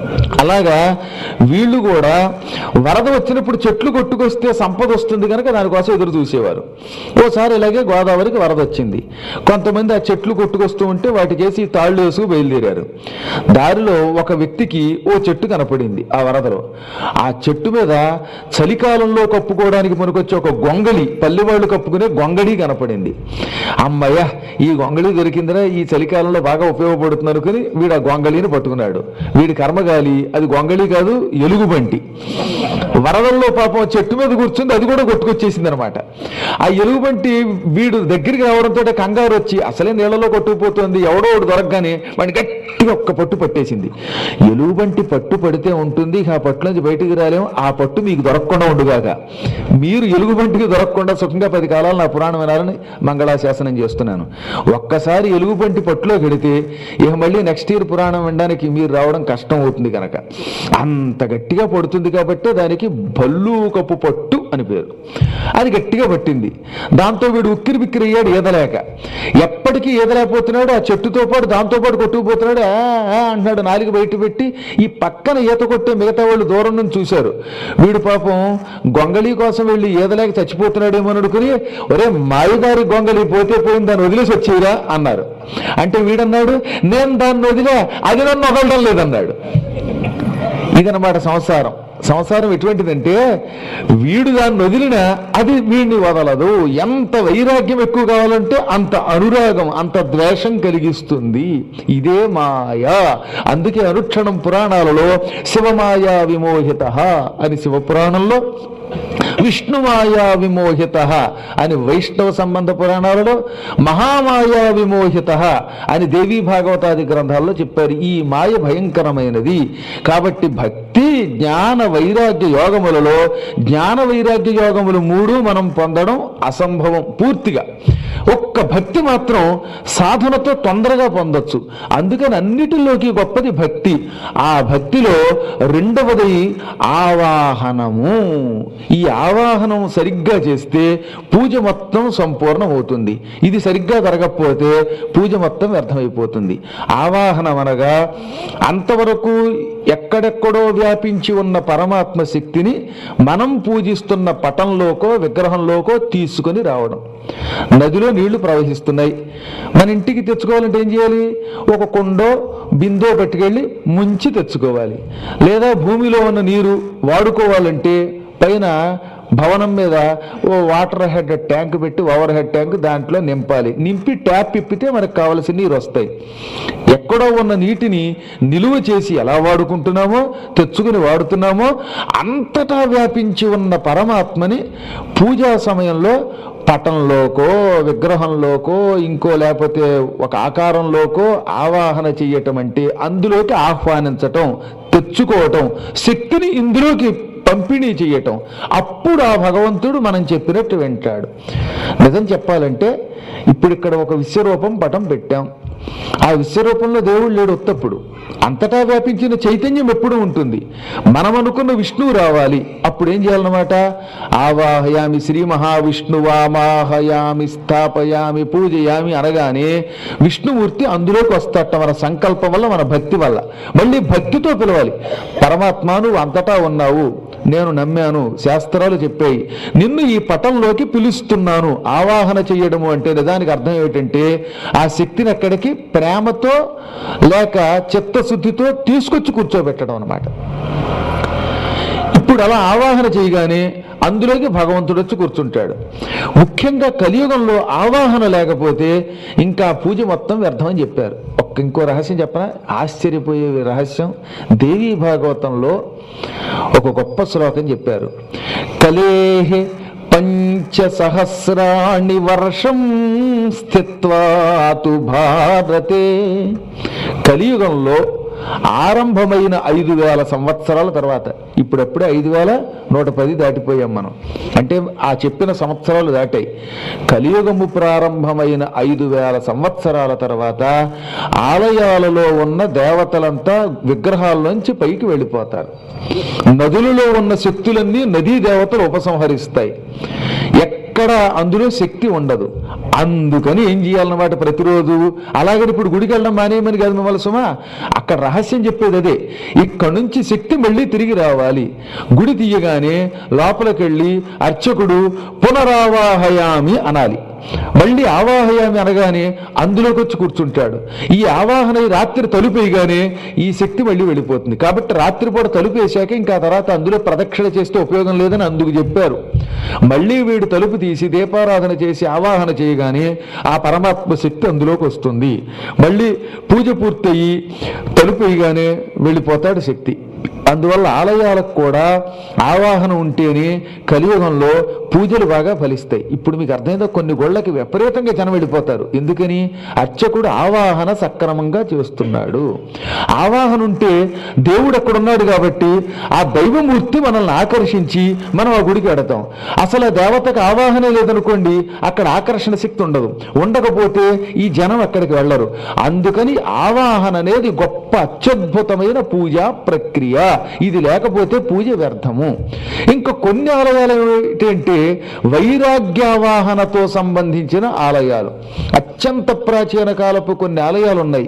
అలాగా వీళ్ళు కూడా వరద వచ్చినప్పుడు చెట్లు కొట్టుకొస్తే సంపద వస్తుంది కనుక దానికోసం ఎదురు చూసేవారు. ఓసారి ఇలాగే గోదావరికి వరద వచ్చింది. కొంతమంది ఆ చెట్లు కొట్టుకొస్తూ ఉంటే వాటికేసి తాళ్ళు వేసుకు బయలుదేరారు. దారిలో ఒక వ్యక్తికి ఓ చెట్టు కనపడింది ఆ వరదలో. ఆ చెట్టు మీద చలికాలంలో కప్పుకోవడానికి మనకొచ్చే ఒక గొంగళి, పల్లెవాళ్ళు కప్పుకునే గొంగళి కనపడింది. అమ్మయ్య ఈ గొంగళి దొరికిందిరా, ఈ చలికాలంలో బాగా ఉపయోగపడుతుంది అనుకుని వీడు ఆ గొంగళిని పట్టుకున్నాడు. వీడి కర్మగాలి అది గొంగళి కాదు, ఎలుగుబంటి. వరదల్లో పాపం చెట్టు మీద కూర్చుంది, అది కూడా కొట్టుకొచ్చేసింది అనమాట. ఆ ఎలుగుబంటి వీడు దగ్గరికి రావడంతో కంగారు వచ్చి అసలే నీళ్లలో కొట్టుకుపోతుంది, ఎవడో ఒకడు దొరకగానే వాడిని గట్టిగా ఒక్క పట్టు పట్టేసింది. ఎలుగుబంటి పట్టు పడితే ఉంటుంది, ఆ పట్టు నుంచి బయటికి రాలేము. ఆ పట్టు మీకు దొరకకుండా ఉండుగాక. మీరు ఎలుగుబంటికి దొరకకుండా సుఖంగా పది కాలాలు నా పురాణం వినాలని మంగళాశాసనం చేస్తున్నాను. ఒక్కసారి ఎలుగుబంటి పట్టులో గడితే ఇక మళ్ళీ నెక్స్ట్ ఇయర్ పురాణం వినడానికి మీరు రావడం కష్టం అవుతుంది కనుక. అంత గట్టిగా పడుతుంది కాబట్టి దానికి భల్లూకపు పట్టు అని పేరు. అది గట్టిగా పట్టింది. దాంతో వీడు ఉక్కిరి బిక్కిరి అయ్యాడు ఈదలేక. ఎప్పటికీ ఈదలేకపోతున్నాడు. ఆ చెట్టుతో పాటు దాంతో పాటు కొట్టుకుపోతున్నాడు. అంటున్నాడు నాలుగు బయట పెట్టి. ఈ పక్కన ఈత కొట్టే మిగతా వాళ్ళు దూరం నుంచి చూశారు. వీడు పాపం గొంగళి కోసం వెళ్ళి ఈదలేక చచ్చిపోతున్నాడేమో అనుకుని, ఒరే మాయదారి గొంగళి పోతే పోయింది, దాన్ని వదిలేసి వచ్చేరా అన్నారు. అంటే వీడన్నాడు నేను దాన్ని వదిలే, అది నన్ను వదలడం లేదన్నాడు. ఇదన్నమాట సంసారం. సంసారం ఎటువంటిదంటే వీడు దాన్ని వదిలినా అది వీడిని వదలదు. ఎంత వైరాగ్యం ఎక్కువ కావాలంటే అంత అనురాగం, అంత ద్వేషం కలిగిస్తుంది. ఇదే మాయా. అందుకే అనుక్షణం పురాణాలలో శివమాయా విమోహిత అని శివపురాణంలో విష్ణుమాయా విమోహిత అని వైష్ణవ సంబంధ పురాణాలలో, మహామాయా విమోహిత అని దేవీ భాగవతాది గ్రంథాల్లో చెప్పారు. ఈ మాయ భయంకరమైనది. కాబట్టి భక్తి జ్ఞాన వైరాగ్య యోగములలో జ్ఞాన వైరాగ్య యోగములు మూడు మనం పొందడం అసంభవం పూర్తిగా. ఒక్క భక్తి మాత్రం సాధనతో తొందరగా పొందొచ్చు. అందుకని అన్నిటిలోకి గొప్పది భక్తి. ఆ భక్తిలో రెండవది ఆవాహనము. ఈ ఆవాహనం సరిగ్గా చేస్తే పూజ మొత్తం సంపూర్ణమవుతుంది. ఇది సరిగ్గా జరగకపోతే పూజ మొత్తం వ్యర్థమైపోతుంది. ఆవాహనం అనగా అంతవరకు ఎక్కడెక్కడో వ్యాపించి ఉన్న పరమాత్మ శక్తిని మనం పూజిస్తున్న పటంలోకో విగ్రహంలోకో తీసుకొని రావడం. నదిలో నీళ్లు ప్రవహిస్తున్నాయి, మన ఇంటికి తెచ్చుకోవాలంటే ఏం చేయాలి? ఒక కుండో బిందో పట్టుకెళ్ళి ముంచి తెచ్చుకోవాలి. లేదా భూమిలో ఉన్న నీరు వాడుకోవాలంటే పైన భవనం మీద ఓ వాటర్ హెడ్ ట్యాంక్ పెట్టి ఓవర్ హెడ్ ట్యాంక్ దాంట్లో నింపాలి. నింపి ట్యాప్ ఇప్పితే మనకు కావలసిన నీరు వస్తాయి. ఎక్కడో ఉన్న నీటిని నిలువ చేసి ఎలా వాడుకుంటున్నామో, తెచ్చుకుని వాడుతున్నామో, అంతటా వ్యాపించి ఉన్న పరమాత్మని పూజా సమయంలో పటంలోకో విగ్రహంలోకో ఇంకో లేకపోతే ఒక ఆకారంలోకో ఆవాహన చెయ్యటం అంటే అందులోకి ఆహ్వానించటం, తెచ్చుకోవటం, శక్తిని ఇందులోకి పంపిణీ చేయటం. అప్పుడు ఆ భగవంతుడు మనం చెప్పినట్టు వింటాడు. నిజం చెప్పాలంటే ఇప్పుడు ఇక్కడ ఒక విశ్వరూపం పటం పెట్టాం. ఆ విశ్వరూపంలో దేవుడు లేడు ఉత్తప్పుడు. అంతటా వ్యాపించిన చైతన్యం ఎప్పుడు ఉంటుంది. మనం అనుకున్న విష్ణువు రావాలి. అప్పుడు ఏం చేయాలన్నమాట? ఆవాహయామి శ్రీ మహావిష్ణువామాహయామి స్థాపయామి పూజయామి అనగానే విష్ణుమూర్తి అందులోకి వస్తాట. మన సంకల్పం వల్ల, మన భక్తి వల్ల. మళ్ళీ భక్తితో పిలవాలి. పరమాత్మ నువ్వు అంతటా ఉన్నావు, నేను నమ్మాను, శాస్త్రాలు చెప్పాయి, నిన్ను ఈ పటంలోకి పిలుస్తున్నాను. ఆవాహన చేయడము అంటే దానికి అర్థం ఏమిటంటే ఆ శక్తిని అక్కడికి ప్రేమతో లేక చిత్తశుద్ధితో తీసుకొచ్చి కూర్చోబెట్టడం అన్నమాట. ఇప్పుడు అలా ఆవాహన చేయగానే అందులోకి భగవంతుడు వచ్చి కూర్చుంటాడు. ముఖ్యంగా కలియుగంలో ఆవాహన లేకపోతే ఇంకా పూజ మొత్తం వ్యర్థమని చెప్పారు. ఒక్క ఇంకో రహస్యం చెప్పనా? ఆశ్చర్యపోయే రహస్యం. దేవీ భాగవతంలో ఒక గొప్ప శ్లోకం చెప్పారు. కలేహే పంచ సహస్రాణి వర్షం స్థిత్వాతు భారతే. కలియుగంలో ఆరంభమైన ఐదు వేల సంవత్సరాల తర్వాత, ఇప్పుడప్పుడే ఐదు వేల నూట పది దాటిపోయాం మనం. అంటే ఆ చెప్పిన సంవత్సరాలు దాటాయి. కలియుగము ప్రారంభమైన ఐదు వేల సంవత్సరాల తర్వాత ఆలయాలలో ఉన్న దేవతలంతా విగ్రహాల్లోంచి పైకి వెళ్ళిపోతారు. నదులలో ఉన్న శక్తులన్నీ నదీ దేవతలు ఉపసంహరిస్తాయి. ఎక్కడ అందులో శక్తి ఉండదు. అందుకని ఏం చేయాలన్నమాట? ప్రతిరోజు అలాగని ఇప్పుడు గుడికి వెళ్ళడం మానేయమని కాదు మిమ్మల్ని సుమా, అక్కడ రహస్యం చెప్పేది అదే. ఇక్కడ నుంచి శక్తి మళ్ళీ తిరిగి రావాలి. గుడి తీయగానే లోపలికి వెళ్ళి అర్చకుడు పునరావాహయామి అనాలి. మళ్ళీ ఆవాహయామి అనగానే అందులోకి వచ్చి కూర్చుంటాడు. ఈ ఆవాహన రాత్రి తలుపేయగానే ఈ శక్తి మళ్ళీ వెళ్ళిపోతుంది. కాబట్టి రాత్రిపూట తలుపు వేసాక ఇంకా తర్వాత అందులో ప్రదక్షిణ చేస్తే ఉపయోగం లేదని అందుకు చెప్పారు. మళ్ళీ వీడు తలుపు తీసి దీపారాధన చేసి ఆవాహన చేయగానే ఆ పరమాత్మ శక్తి అందులోకి వస్తుంది. మళ్ళీ పూజ పూర్తయి తలుపు వేయగానే వెళ్ళిపోతాడు శక్తి. అందువల్ల ఆలయాలకు కూడా ఆవాహన ఉంటేనే కలియుగంలో పూజలు బాగా ఫలిస్తాయి. ఇప్పుడు మీకు అర్థమైందా? కొన్ని గోళ్ళకి విపరీతంగా జనం వెళ్ళిపోతారు. ఎందుకని? అర్చకుడు ఆవాహన సక్రమంగా చేస్తున్నాడు. ఆవాహన ఉంటే దేవుడు అక్కడున్నాడు కాబట్టి ఆ దైవమూర్తి మనల్ని ఆకర్షించి మనం ఆ గుడికి వెడతాం. అసలు ఆ దేవతకు ఆవాహనే లేదనుకోండి, అక్కడ ఆకర్షణ శక్తి ఉండదు. ఉండకపోతే ఈ జనం అక్కడికి వెళ్ళరు. అందుకని ఆవాహన అనేది గొప్ప అత్యద్భుతమైన పూజా ప్రక్రియ. ఇది లేకపోతే పూజ వ్యర్థము. ఇంకా కొన్ని ఆలయాలు ఏంటంటే వైరాగ్యావాహనతో సంబంధించిన ఆలయాలు. అత్యంత ప్రాచీన కాలపు కొన్ని ఆలయాలు ఉన్నాయి.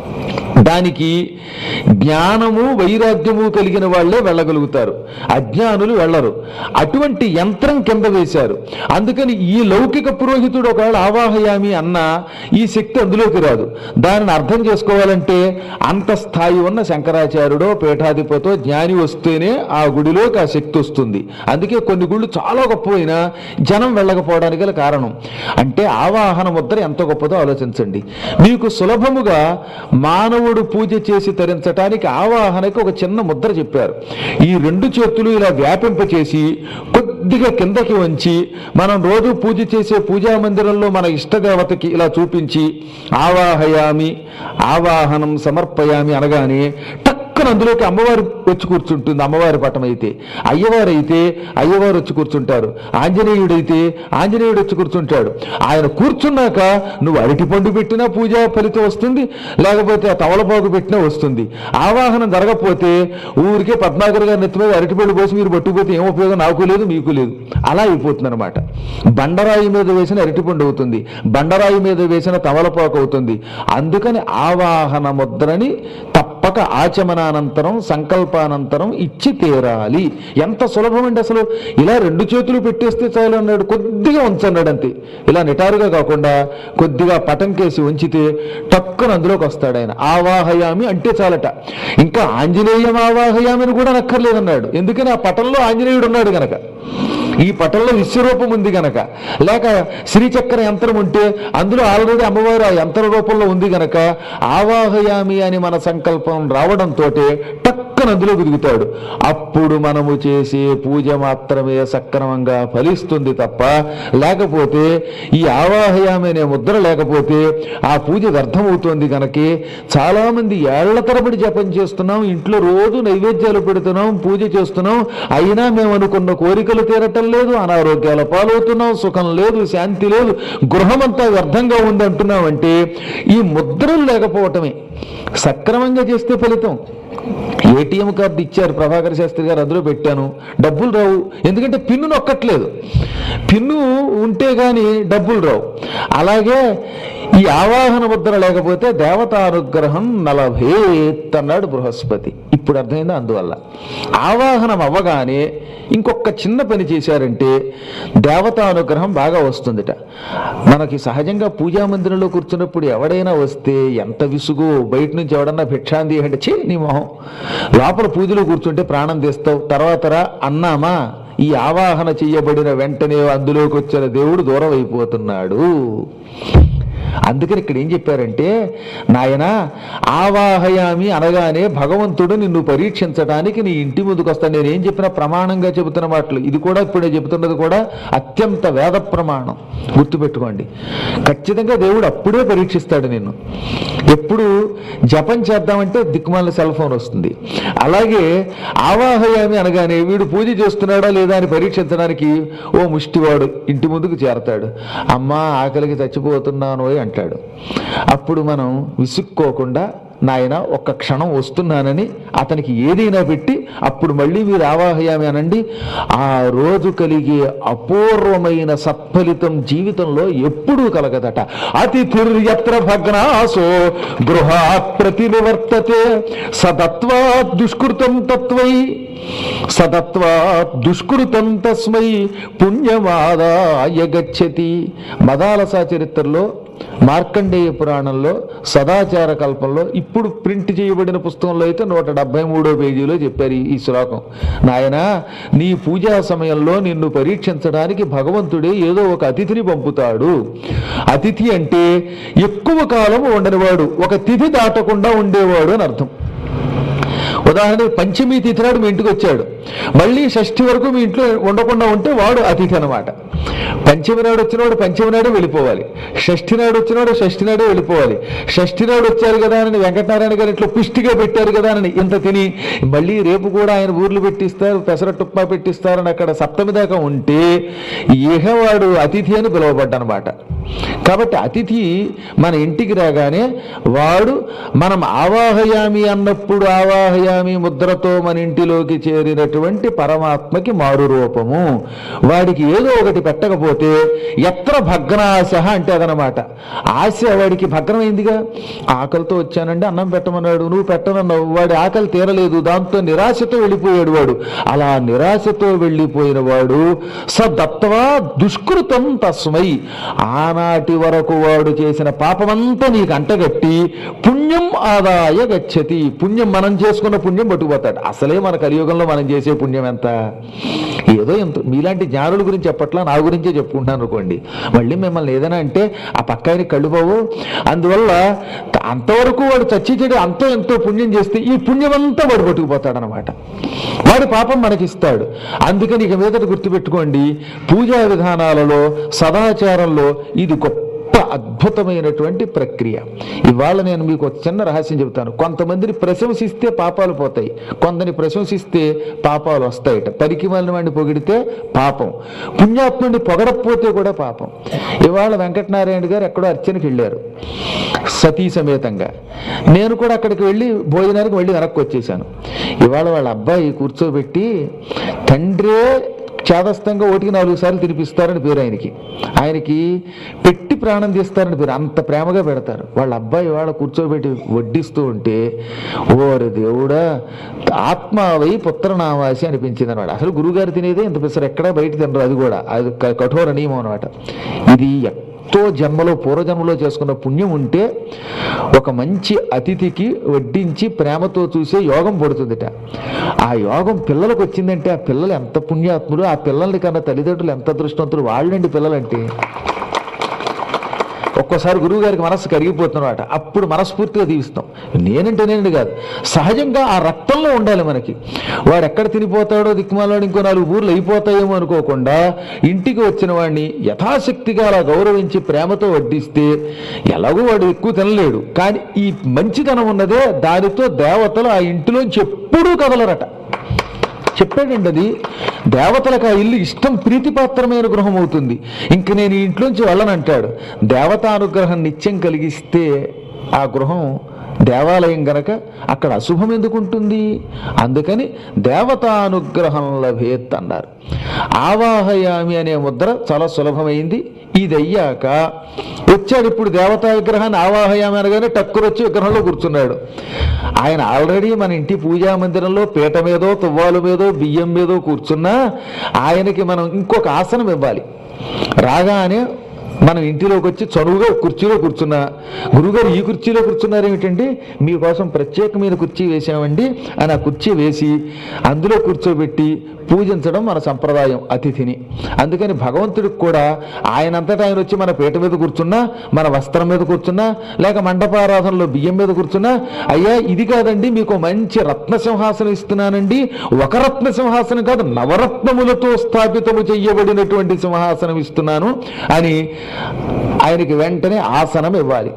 దానికి జ్ఞానము వైరాగ్యము కలిగిన వాళ్లే వెళ్ళగలుగుతారు, అజ్ఞానులు వెళ్ళరు. అటువంటి యంత్రం కింద వేశారు. అందుకని ఈ లౌకిక పురోహితుడు ఒకవేళ ఆవాహయామి అన్నా ఈ శక్తి అందులోకి రాదు. దానిని అర్థం చేసుకోవాలంటే అంత స్థాయి ఉన్న శంకరాచార్యుడో పీఠాధిపతో జ్ఞాని వస్తేనే ఆ గుడిలోకి ఆ శక్తి వస్తుంది. అందుకే కొన్ని గుళ్ళు చాలా గొప్పవైనా జనం వెళ్ళకపోవడానికి గల కారణం అంటే ఆవాహన ముద్ర ఎంత గొప్పదో ఆలోచించండి. మీకు సులభముగా మానవుడు పూజ చేసి తరించటానికి ఆవాహనకి ఒక చిన్న ముద్ర చెప్పారు. ఈ రెండు చేతులు ఇలా వ్యాపింపచేసి కొద్ది కొద్దిగా కిందకి వంచి మనం రోజు పూజ చేసే పూజా మందిరంలో మన ఇష్టదేవతకి ఇలా చూపించి ఆవాహయామి ఆవాహనం సమర్పయామి అనగానే టక్కన అందులోకి అమ్మవారు వచ్చి కూర్చుంటుంది. అమ్మవారి పటం అయితే, అయ్యవారు అయితే అయ్యవారు వచ్చి కూర్చుంటారు, ఆంజనేయుడైతే ఆంజనేయుడు వచ్చి కూర్చుంటాడు. ఆయన కూర్చున్నాక నువ్వు అరటి పండు పెట్టినా పూజా ఫలితం వస్తుంది, లేకపోతే ఆ తవలపాకు పెట్టినా వస్తుంది. ఆవాహనం జరగకపోతే ఊరికే పద్మాకర్ గారి నెత్తి మీద అరటిపళ్ళు పోసి మీరు పట్టుకుపోతే ఏం ఉపయోగం, నాకు లేదు మీకు లేదు, అలా అయిపోతుంది అనమాట. బండరాయి మీద వేసిన అరటిపండు అవుతుంది, బండరాయి మీద వేసిన తవలపాకు అవుతుంది. అందుకని ఆవాహన ముద్రని తప్పక ఆచమనానంతరం సంకల్పానంతరం ఇచ్చి తీరాలి. ఎంత సులభం అండి అసలు. ఇలా రెండు చేతులు పెట్టేస్తే చాలు అన్నాడు, కొద్దిగా ఉంచన్నాడు అంతే. ఇలా నిటారుగా కాకుండా కొద్దిగా పటం కేసి ఉంచితే టక్కున అందులోకి వస్తాడు ఆయన. ఆవాహయామి అంటే చాలట. ఇంకా ఆంజనేయం ఆవాహయామి అని కూడా నక్కర్లేదన్నాడు. ఎందుకని ఆ పటంలో ఆంజనేయుడు ఉన్నాడు గనక, ఈ పటంలో విశ్వరూపం ఉంది గనక, లేక శ్రీచక్ర యంత్రం ఉంటే అందులో ఆల్రెడీ అమ్మవారు ఆ యంత్ర రూపంలో ఉంది గనక ఆవాహయామి అని మన సంకల్పం రావడంతో టక్కన అందులో దిగుతాడు. అప్పుడు మనము చేసే పూజ మాత్రమే సక్రమంగా ఫలిస్తుంది తప్ప, లేకపోతే ఈ ఆవాహయామి అనే ముద్ర లేకపోతే ఆ పూజ వ్యర్థమవుతోంది. కనుకే చాలా మంది ఏళ్ల తరబడి జపం చేస్తున్నాం, ఇంట్లో రోజు నైవేద్యాలు పెడుతున్నాం, పూజ చేస్తున్నాం, అయినా మేము అనుకున్న కోరికలు తీరటం లేదు, అనారోగ్యాల పాలవుతున్నాం, సుఖం లేదు, శాంతి లేదు, గృహమంతా వ్యర్థంగా ఉంది అంటున్నామంటే ఈ ముద్రలు లేకపోవటమే. సక్రమంగా చేస్తే ఫలితం. ఏటీఎం కార్డు ఇచ్చారు ప్రభాకర్ శాస్త్రి గారు, అందులో పెట్టాను, డబ్బులు రావు. ఎందుకంటే పిన్ను నొక్కట్లేదు, పిన్ను ఉంటే గాని డబ్బులు రావు. అలాగే ఈ ఆవాహన ముద్ర లేకపోతే దేవతానుగ్రహం నలభేత్ అన్నాడు బృహస్పతి. ఇప్పుడు అర్థమైందా? అందువల్ల ఆవాహనం అవ్వగానే ఇంకొక చిన్న పని చేశారంటే దేవతానుగ్రహం బాగా వస్తుందిట. మనకి సహజంగా పూజా మందిరంలో కూర్చున్నప్పుడు ఎవడైనా వస్తే ఎంత విసుగు. బయట నుంచి ఎవడన్నా భిక్షాంది అంటే చే నీ మొహం, లోపల పూజలో కూర్చుంటే ప్రాణం తీస్తావు తర్వాతరా అన్నామా. ఈ ఆవాహన చెయ్యబడిన వెంటనే అందులోకి వచ్చిన దేవుడు దూరం అయిపోతున్నాడు. అందుకని ఇక్కడ ఏం చెప్పారంటే, నాయన ఆవాహయామి అనగానే భగవంతుడు నిన్ను పరీక్షించడానికి నీ ఇంటి ముందుకు వస్తాడు. నేనేం చెప్పినా ప్రమాణంగా చెబుతున్న మాటలు. ఇది కూడా ఇప్పుడే చెబుతున్నది కూడా అత్యంత వేద ప్రమాణం, గుర్తుపెట్టుకోండి. ఖచ్చితంగా దేవుడు అప్పుడే పరీక్షిస్తాడు నిన్ను. ఎప్పుడు జపం చేద్దామంటే దిక్కుమాల సెల్ ఫోన్ వస్తుంది. అలాగే ఆవాహయామి అనగానే వీడు పూజ చేస్తున్నాడా లేదా అని పరీక్షించడానికి ఓ ముష్టివాడు ఇంటి ముందుకు చేరతాడు. అమ్మా ఆకలికి చచ్చిపోతున్నాను అంటాడు. అప్పుడు మనం విసుక్కోకుండా నాయన ఒక్క క్షణం వస్తున్నానని అతనికి ఏదైనా పెట్టి అప్పుడు మళ్ళీ మీరు ఆవాహయామి అనండి. ఆ రోజు కలిగే అపూర్వమైన సత్ఫలితం జీవితంలో ఎప్పుడూ కలగదట. అతిథిర్యత్ర భగ్నాసో గృహా ప్రతినివర్తతే సదత్వా దుష్కృతం తత్వై సదత్వా దుష్కృతం తస్మై పుణ్యమాదాయ గచ్చతి. మదాలసా చరిత్రలో, మార్కండేయ పురాణంలో, సదాచార కల్పంలో ఇప్పుడు ప్రింట్ చేయబడిన పుస్తకంలో అయితే నూట డెబ్బై మూడో పేజీలో చెప్పారు ఈ శ్లోకం. నాయన నీ పూజా సమయంలో నిన్ను పరీక్షించడానికి భగవంతుడే ఏదో ఒక అతిథిని పంపుతాడు. అతిథి అంటే ఎక్కువ కాలం ఉండనివాడు, ఒక తిథి దాటకుండా ఉండేవాడు అని అర్థం. ఉదాహరణకి పంచమి తిథి నాడు మీ ఇంటికి వచ్చాడు, మళ్ళీ షష్ఠి వరకు మీ ఇంట్లో ఉండకుండా ఉంటే వాడు అతిథి అనమాట. పంచమి నాడు వచ్చినవాడు పంచమి నాడే వెళ్ళిపోవాలి, షష్ఠి నాడు వచ్చినవాడు షష్ఠి నాడే వెళ్ళిపోవాలి. షష్ఠి నాడు వచ్చారు కదా అని వెంకటనారాయణ గారు ఇంట్లో పుష్టిగా పెట్టారు కదా అని ఇంత తిని మళ్ళీ రేపు కూడా ఆయన ఊర్లు పెట్టిస్తారు, పెసరట్టుప్ప పెట్టిస్తారని అక్కడ సప్తమి దాకా ఉంటే ఇహ వాడు అతిథి అని పిలువబడ్డనమాట. కాబట్టి అతిథి మన ఇంటికి రాగానే వాడు మనం ఆవాహయామి అన్నప్పుడు ఆవాహయామి ముద్రతో మన ఇంటిలోకి చేరినటువంటి పరమాత్మకి మారు రూపము. వాడికి ఏదో ఒకటి పెట్టకపోతే ఎత్ర భగ్నాశ అంటే అదనమాట. ఆశ వాడికి భగ్నమైందిగా. ఆకలితో వచ్చానండి అన్నం పెట్టమన్నాడు, నువ్వు పెట్టనన్నావు, వాడి ఆకలి తీరలేదు, దాంతో నిరాశతో వెళ్ళిపోయాడు వాడు. అలా నిరాశతో వెళ్ళిపోయిన వాడు స దత్వా దుష్కృతం తస్మై, ఆనాడు ఆనాటి వరకు వాడు చేసిన పాపమంతా నీకు అంటగట్టి పుణ్యం ఆదాయ గచ్చతి, పుణ్యం మనం చేసుకున్న పుణ్యం పట్టుకుపోతాడు. అసలే మన కలియుగంలో మనం చేసే పుణ్యం ఎంత, ఏదో ఎంత. మీలాంటి జ్ఞానుల గురించి చెప్పట్లా, నా గురించే చెప్పుకుంటున్నాను అనుకోండి. మళ్ళీ మిమ్మల్ని ఏదైనా అంటే ఆ పక్కాయని కళ్ళు పోవు. అందువల్ల అంతవరకు వాడు చచ్చి చెడు అంతో ఎంతో పుణ్యం చేస్తే ఈ పుణ్యమంతా వాడు పట్టుకుపోతాడు అనమాట. వాడి పాపం మనకిస్తాడు. అందుకని ఇక మీదట గుర్తుపెట్టుకోండి, పూజా విధానాలలో సదాచారంలో ఇది గొప్ప అద్భుతమైనటువంటి ప్రక్రియ. ఇవాళ నేను మీకు ఒక చిన్న రహస్యం చెబుతాను. కొంతమందిని ప్రశంసిస్తే పాపాలు పోతాయి, కొందరిని ప్రశంసిస్తే పాపాలు వస్తాయట. పరికి మాలిన వాడిని పొగిడితే పాపం, పుణ్యాత్ముడిని పొగడకపోతే కూడా పాపం. ఇవాళ వెంకటనారాయణ గారు ఎక్కడో అర్చనకి వెళ్ళారు సతీ సమేతంగా. నేను కూడా అక్కడికి వెళ్ళి భోజనానికి వెళ్ళి వెనక్కి వచ్చేసాను. ఇవాళ వాళ్ళ అబ్బాయి కూర్చోబెట్టి తండ్రే చాదస్తంగా ఓటికి నాలుగు సార్లు తినిపిస్తారని పేరు ఆయనకి. ఆయనకి పెట్టి ప్రాణం తీస్తారని పేరు, అంత ప్రేమగా పెడతారు. వాళ్ళ అబ్బాయి వాళ్ళ కూర్చోబెట్టి వడ్డిస్తూ ఉంటే ఓరి దేవుడా ఆత్మావై పుత్రనామాసి అనిపించింది అనమాట. అసలు గురువుగారు తినేదే ఇంత పిసరు ఎక్కడా బయట తినరు, అది కూడా అది కఠోర నియమం అనమాట. ఇది ఎంతో జన్మలో పూర్వజన్మలో చేసుకున్న పుణ్యం ఉంటే ఒక మంచి అతిథికి వడ్డించి ప్రేమతో చూసే యోగం పడుతుందిట. ఆ యోగం పిల్లలకు వచ్చిందంటే ఆ పిల్లలు ఎంత పుణ్యాత్ములు, ఆ పిల్లల్ని కన్నా తల్లిదండ్రులు ఎంత అదృష్టవంతులు. వాళ్ళండి పిల్లలంటే. ఒక్కోసారి గురువు గారికి మనస్సు కరిగిపోతున్నమాట, అప్పుడు మనస్ఫూర్తిగా దీవిస్తాం. నేనంటే నేను కాదు, సహజంగా ఆ రక్తంలో ఉండాలి మనకి. వాడు ఎక్కడ తినిపోతాడో దిక్కుమాలో ఇంకో నాలుగు ఊర్లు అయిపోతాయేమో అనుకోకుండా ఇంటికి వచ్చిన వాడిని యథాశక్తిగా అలా గౌరవించి ప్రేమతో వడ్డిస్తే ఎలాగో వాడు ఎక్కువ తినలేడు, కానీ ఈ మంచితనం ఉన్నదే దానితో దేవతలు ఆ ఇంటిలోంచి ఎప్పుడూ కదలరట. చెప్పాడండి, అది దేవతలకు ఆ ఇల్లు ఇష్టం ప్రీతిపాత్రమైన గృహం అవుతుంది. ఇంక నేను ఈ ఇంట్లోంచి వెళ్ళనంటాడు. దేవతానుగ్రహం నిత్యం కలిగిస్తే ఆ గృహం దేవాలయం గనక అక్కడ అశుభం ఎందుకు ఉంటుంది? అందుకని దేవతానుగ్రహం లభేత్ అన్నారు. ఆవాహయామి అనే ముద్ర చాలా సులభమైంది. ఇది అయ్యాక వచ్చాడు ఇప్పుడు దేవతా విగ్రహాన్ని ఆవాహయామి అనగానే టక్కురొచ్చి విగ్రహంలో కూర్చున్నాడు. ఆయన ఆల్రెడీ మన ఇంటి పూజా మందిరంలో పీట మీదో తువ్వాలు మీదో బియ్యం మీదో కూర్చున్నా ఆయనకి మనం ఇంకొక ఆసనం ఇవ్వాలి. రాగానే మనం ఇంటిలోకి వచ్చి చనువుగా కుర్చీలో కూర్చున్నా, గురువుగారు ఈ కుర్చీలో కూర్చున్నారేమిటండి, మీకోసం ప్రత్యేకమైన కుర్చీ వేసామండి అని ఆ కుర్చీ వేసి అందులో కూర్చోబెట్టి పూజించడం మన సంప్రదాయం అతిథిని. అందుకని భగవంతుడికి కూడా ఆయనంతటా ఆయన వచ్చి మన పీట మీద కూర్చున్నా, మన వస్త్రం మీద కూర్చున్నా, లేక మండపారాధనలో బియ్యం మీద కూర్చున్నా, అయ్యా ఇది కాదండి మీకు మంచి రత్న సింహాసనం ఇస్తున్నానండి, ఒక రత్న సింహాసనం కాదు నవరత్నములతో స్థాపితము చెయ్యబడినటువంటి సింహాసనం ఇస్తున్నాను అని ఆయనకి వెంటనే ఆసనం ఇవ్వాలి.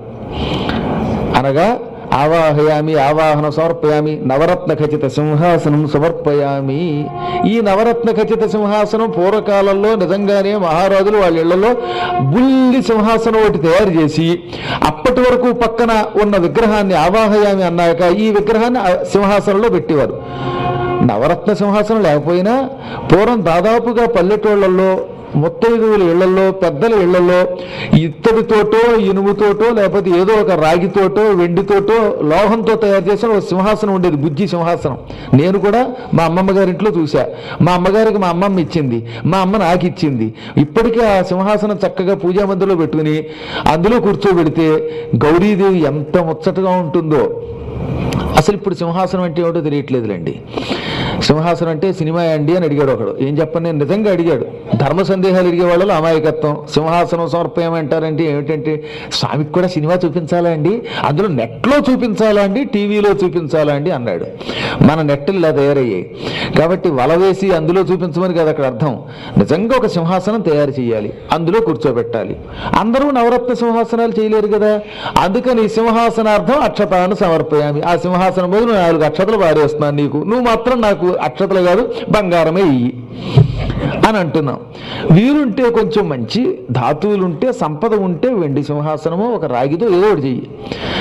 అనగా ఆవాహయామి ఆవాహన సమర్పయామి నవరత్న ఖచ్చిత సింహాసనం సమర్పయామి. ఈ నవరత్న ఖచ్చిత సింహాసనం పూర్వకాలంలో నిజంగానే మహారాజులు వాళ్ళ ఇళ్లలో బుల్లి సింహాసనం ఒకటి తయారు చేసి అప్పటి వరకు పక్కన ఉన్న విగ్రహాన్ని ఆవాహయామి అన్నాక ఈ విగ్రహాన్ని సింహాసనంలో పెట్టేవారు. నవరత్న సింహాసనం లేకపోయినా పూర్వం దాదాపుగా పల్లెటూళ్లలో ముత్తైదువుల ఇళ్లలో పెద్దల ఇళ్లలో ఇత్తడితోటో ఇనుముతోటో లేకపోతే ఏదో ఒక రాగితోటో వెండితోటో లోహంతో తయారు చేసిన ఒక సింహాసనం ఉండేది, బుజ్జి సింహాసనం. నేను కూడా మా అమ్మమ్మ గారింట్లో చూసా. మా అమ్మగారికి మా అమ్మమ్మ ఇచ్చింది, మా అమ్మ నాకు ఇచ్చింది. ఇప్పటికీ ఆ సింహాసనం చక్కగా పూజా మందిరంలో పెట్టుకుని అందులో కూర్చోబెడితే గౌరీదేవి ఎంత ముచ్చటగా ఉంటుందో. అసలు ఇప్పుడు సింహాసనం అంటే ఏమిటో తెలియట్లేదులేండి. సింహాసనం అంటే సినిమా అండి అని అడిగాడు ఒకడు. ఏం చెప్పండి, నేను నిజంగా అడిగాడు. ధర్మ సందేహాలు అడిగే వాళ్ళు అమాయకత్వం. సింహాసనం సమర్పయమంటారంటే ఏమిటంటే స్వామికి కూడా సినిమా చూపించాలా అండి, అందులో నెట్లో చూపించాలా అండి, టీవీలో చూపించాలా అండి అన్నాడు. మన నెట్లు ఇలా తయారయ్యాయి కాబట్టి వల వేసి అందులో చూపించమని కదా అక్కడ అర్థం. నిజంగా ఒక సింహాసనం తయారు చేయాలి, అందులో కూర్చోబెట్టాలి. అందరూ నవరత్న సింహాసనాలు చేయలేరు కదా, అందుకని సింహాసనార్థం అక్షతాన్ని సమర్పయామి. ఆ సింహాసనం బదులు నాలుగు అక్షతలు పారేస్తున్నాను నీకు, నువ్వు మాత్రం నాకు అక్షతలు కాదు బంగారమే ఇయ్యి అని అంటున్నాం. వీరుంటే కొంచెం మంచి ధాతువులుంటే సంపద ఉంటే వెండి సింహాసనమో ఒక రాగిదో ఏదో ఒకటి చెయ్యి.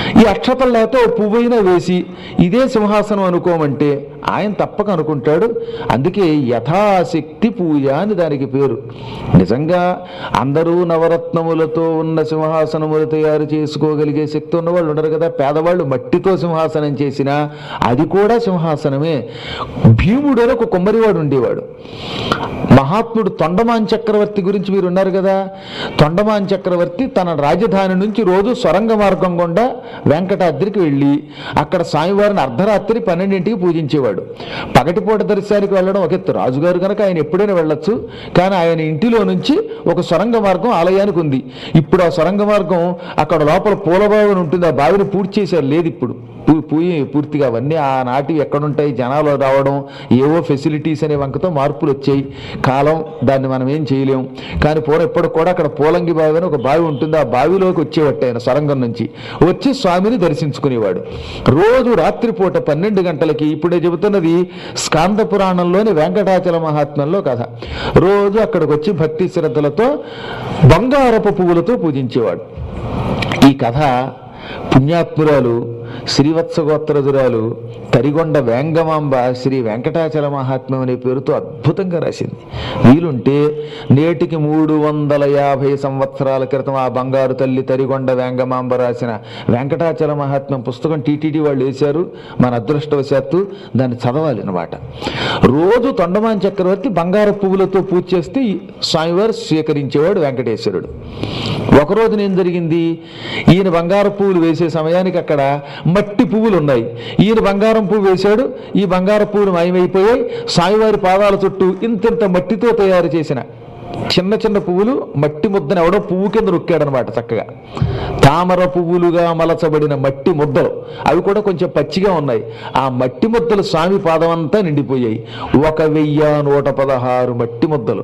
ఈ అక్షతలతో పువ్వైనా వేసి ఇదే సింహాసనం అనుకోమంటే ఆయన తప్పక అనుకుంటాడు. అందుకే యథాశక్తి పూజ అని దానికి పేరు. నిజంగా అందరూ నవరత్నములతో ఉన్న సింహాసనములు తయారు చేసుకోగలిగే శక్తి ఉన్నవాళ్ళు ఉండరు కదా. పేదవాళ్ళు మట్టితో సింహాసనం చేసినా అది కూడా సింహాసనమే. భీముడు అని ఒక కుమ్మరివాడు ఉండేవాడు. మహాత్ముడు తొండమాన్ చక్రవర్తి గురించి మీరు ఉన్నారు కదా. తొండమాన్ చక్రవర్తి తన రాజధాని నుంచి రోజు సొరంగ మార్గం గుండా వెంకటాద్రికి వెళ్ళి అక్కడ స్వామివారిని అర్ధరాత్రి పన్నెండింటికి పూజించేవాడు. పగటిపూట దర్శనానికి వెళ్ళడం ఒక ఎత్తు. రాజుగారు కనుక ఆయన ఎప్పుడైనా వెళ్ళొచ్చు. కానీ ఆయన ఇంటిలో నుంచి ఒక సొరంగ మార్గం ఆలయానికి ఉంది. ఇప్పుడు ఆ సొరంగ మార్గం అక్కడ లోపల పూలబావిని ఉంటుంది, ఆ బావిని పూర్తి చేశారు. లేదు ఇప్పుడు పూయి పూర్తిగా అవన్నీ ఆనాటి ఎక్కడుంటాయి, జనాలు రావడం, ఏవో ఫెసిలిటీస్ అనే వంకతో మార్పులు వచ్చాయి. కాలం దాన్ని మనం ఏం చేయలేం. కానీ పూర్వం ఎప్పటికి కూడా అక్కడ పూలంగి బావి అని ఒక బావి ఉంటుంది. ఆ బావిలోకి వచ్చేవట్టు ఆయన సొరంగం నుంచి వచ్చి స్వామిని దర్శించుకునేవాడు. రోజు రాత్రిపూట పన్నెండు గంటలకి, ఇప్పుడే చెబుతున్నది స్కాంద పురాణంలోని వెంకటాచల మహాత్మ్యంలో కథ, రోజు అక్కడికి వచ్చి భక్తి శ్రద్ధలతో బంగారపు పువ్వులతో పూజించేవాడు. ఈ కథ పుణ్యాత్మురాలు శ్రీవత్సగోత్రదురాలు తరిగొండ వేంగమాంబ శ్రీ వెంకటాచల మహాత్మ్యం అనే పేరుతో అద్భుతంగా రాసింది. వీలుంటే నేటికి మూడు వందల యాభై సంవత్సరాల క్రితం ఆ బంగారు తల్లి తరిగొండ వేంగమాంబ రాసిన వెంకటాచల మహాత్మ్యం పుస్తకం టీటీడీ వాళ్ళు వేశారు. మన అదృష్టవశాత్తు దాన్ని చదవాలి అన్నమాట. రోజు తొండమాన్ చక్రవర్తి బంగారు పువ్వులతో పూజ చేస్తే స్వామివారు స్వీకరించేవాడు వెంకటేశ్వరుడు. ఒకరోజున ఏం జరిగింది, ఈయన బంగారు పువ్వులు వేసే సమయానికి అక్కడ మట్టి పువ్వులు ఉన్నాయి. ఈయన బంగారం పువ్వు వేశాడు. ఈ బంగారు పువ్వులు మాయమైపోయాయి. స్వామివారి పాదాల చుట్టూ ఇంతింత మట్టితో తయారు చేసిన చిన్న చిన్న పువ్వులు మట్టి ముద్దని ఎవడో పువ్వు కింద నొక్కాడనమాట. చక్కగా తామర పువ్వులుగా మలచబడిన మట్టి ముద్దలు, అవి కూడా కొంచెం పచ్చిగా ఉన్నాయి. ఆ మట్టి ముద్దలు స్వామి పాదం అంతా నిండిపోయాయి. ఒక వెయ్యి నూట పదహారు మట్టి ముద్దలు.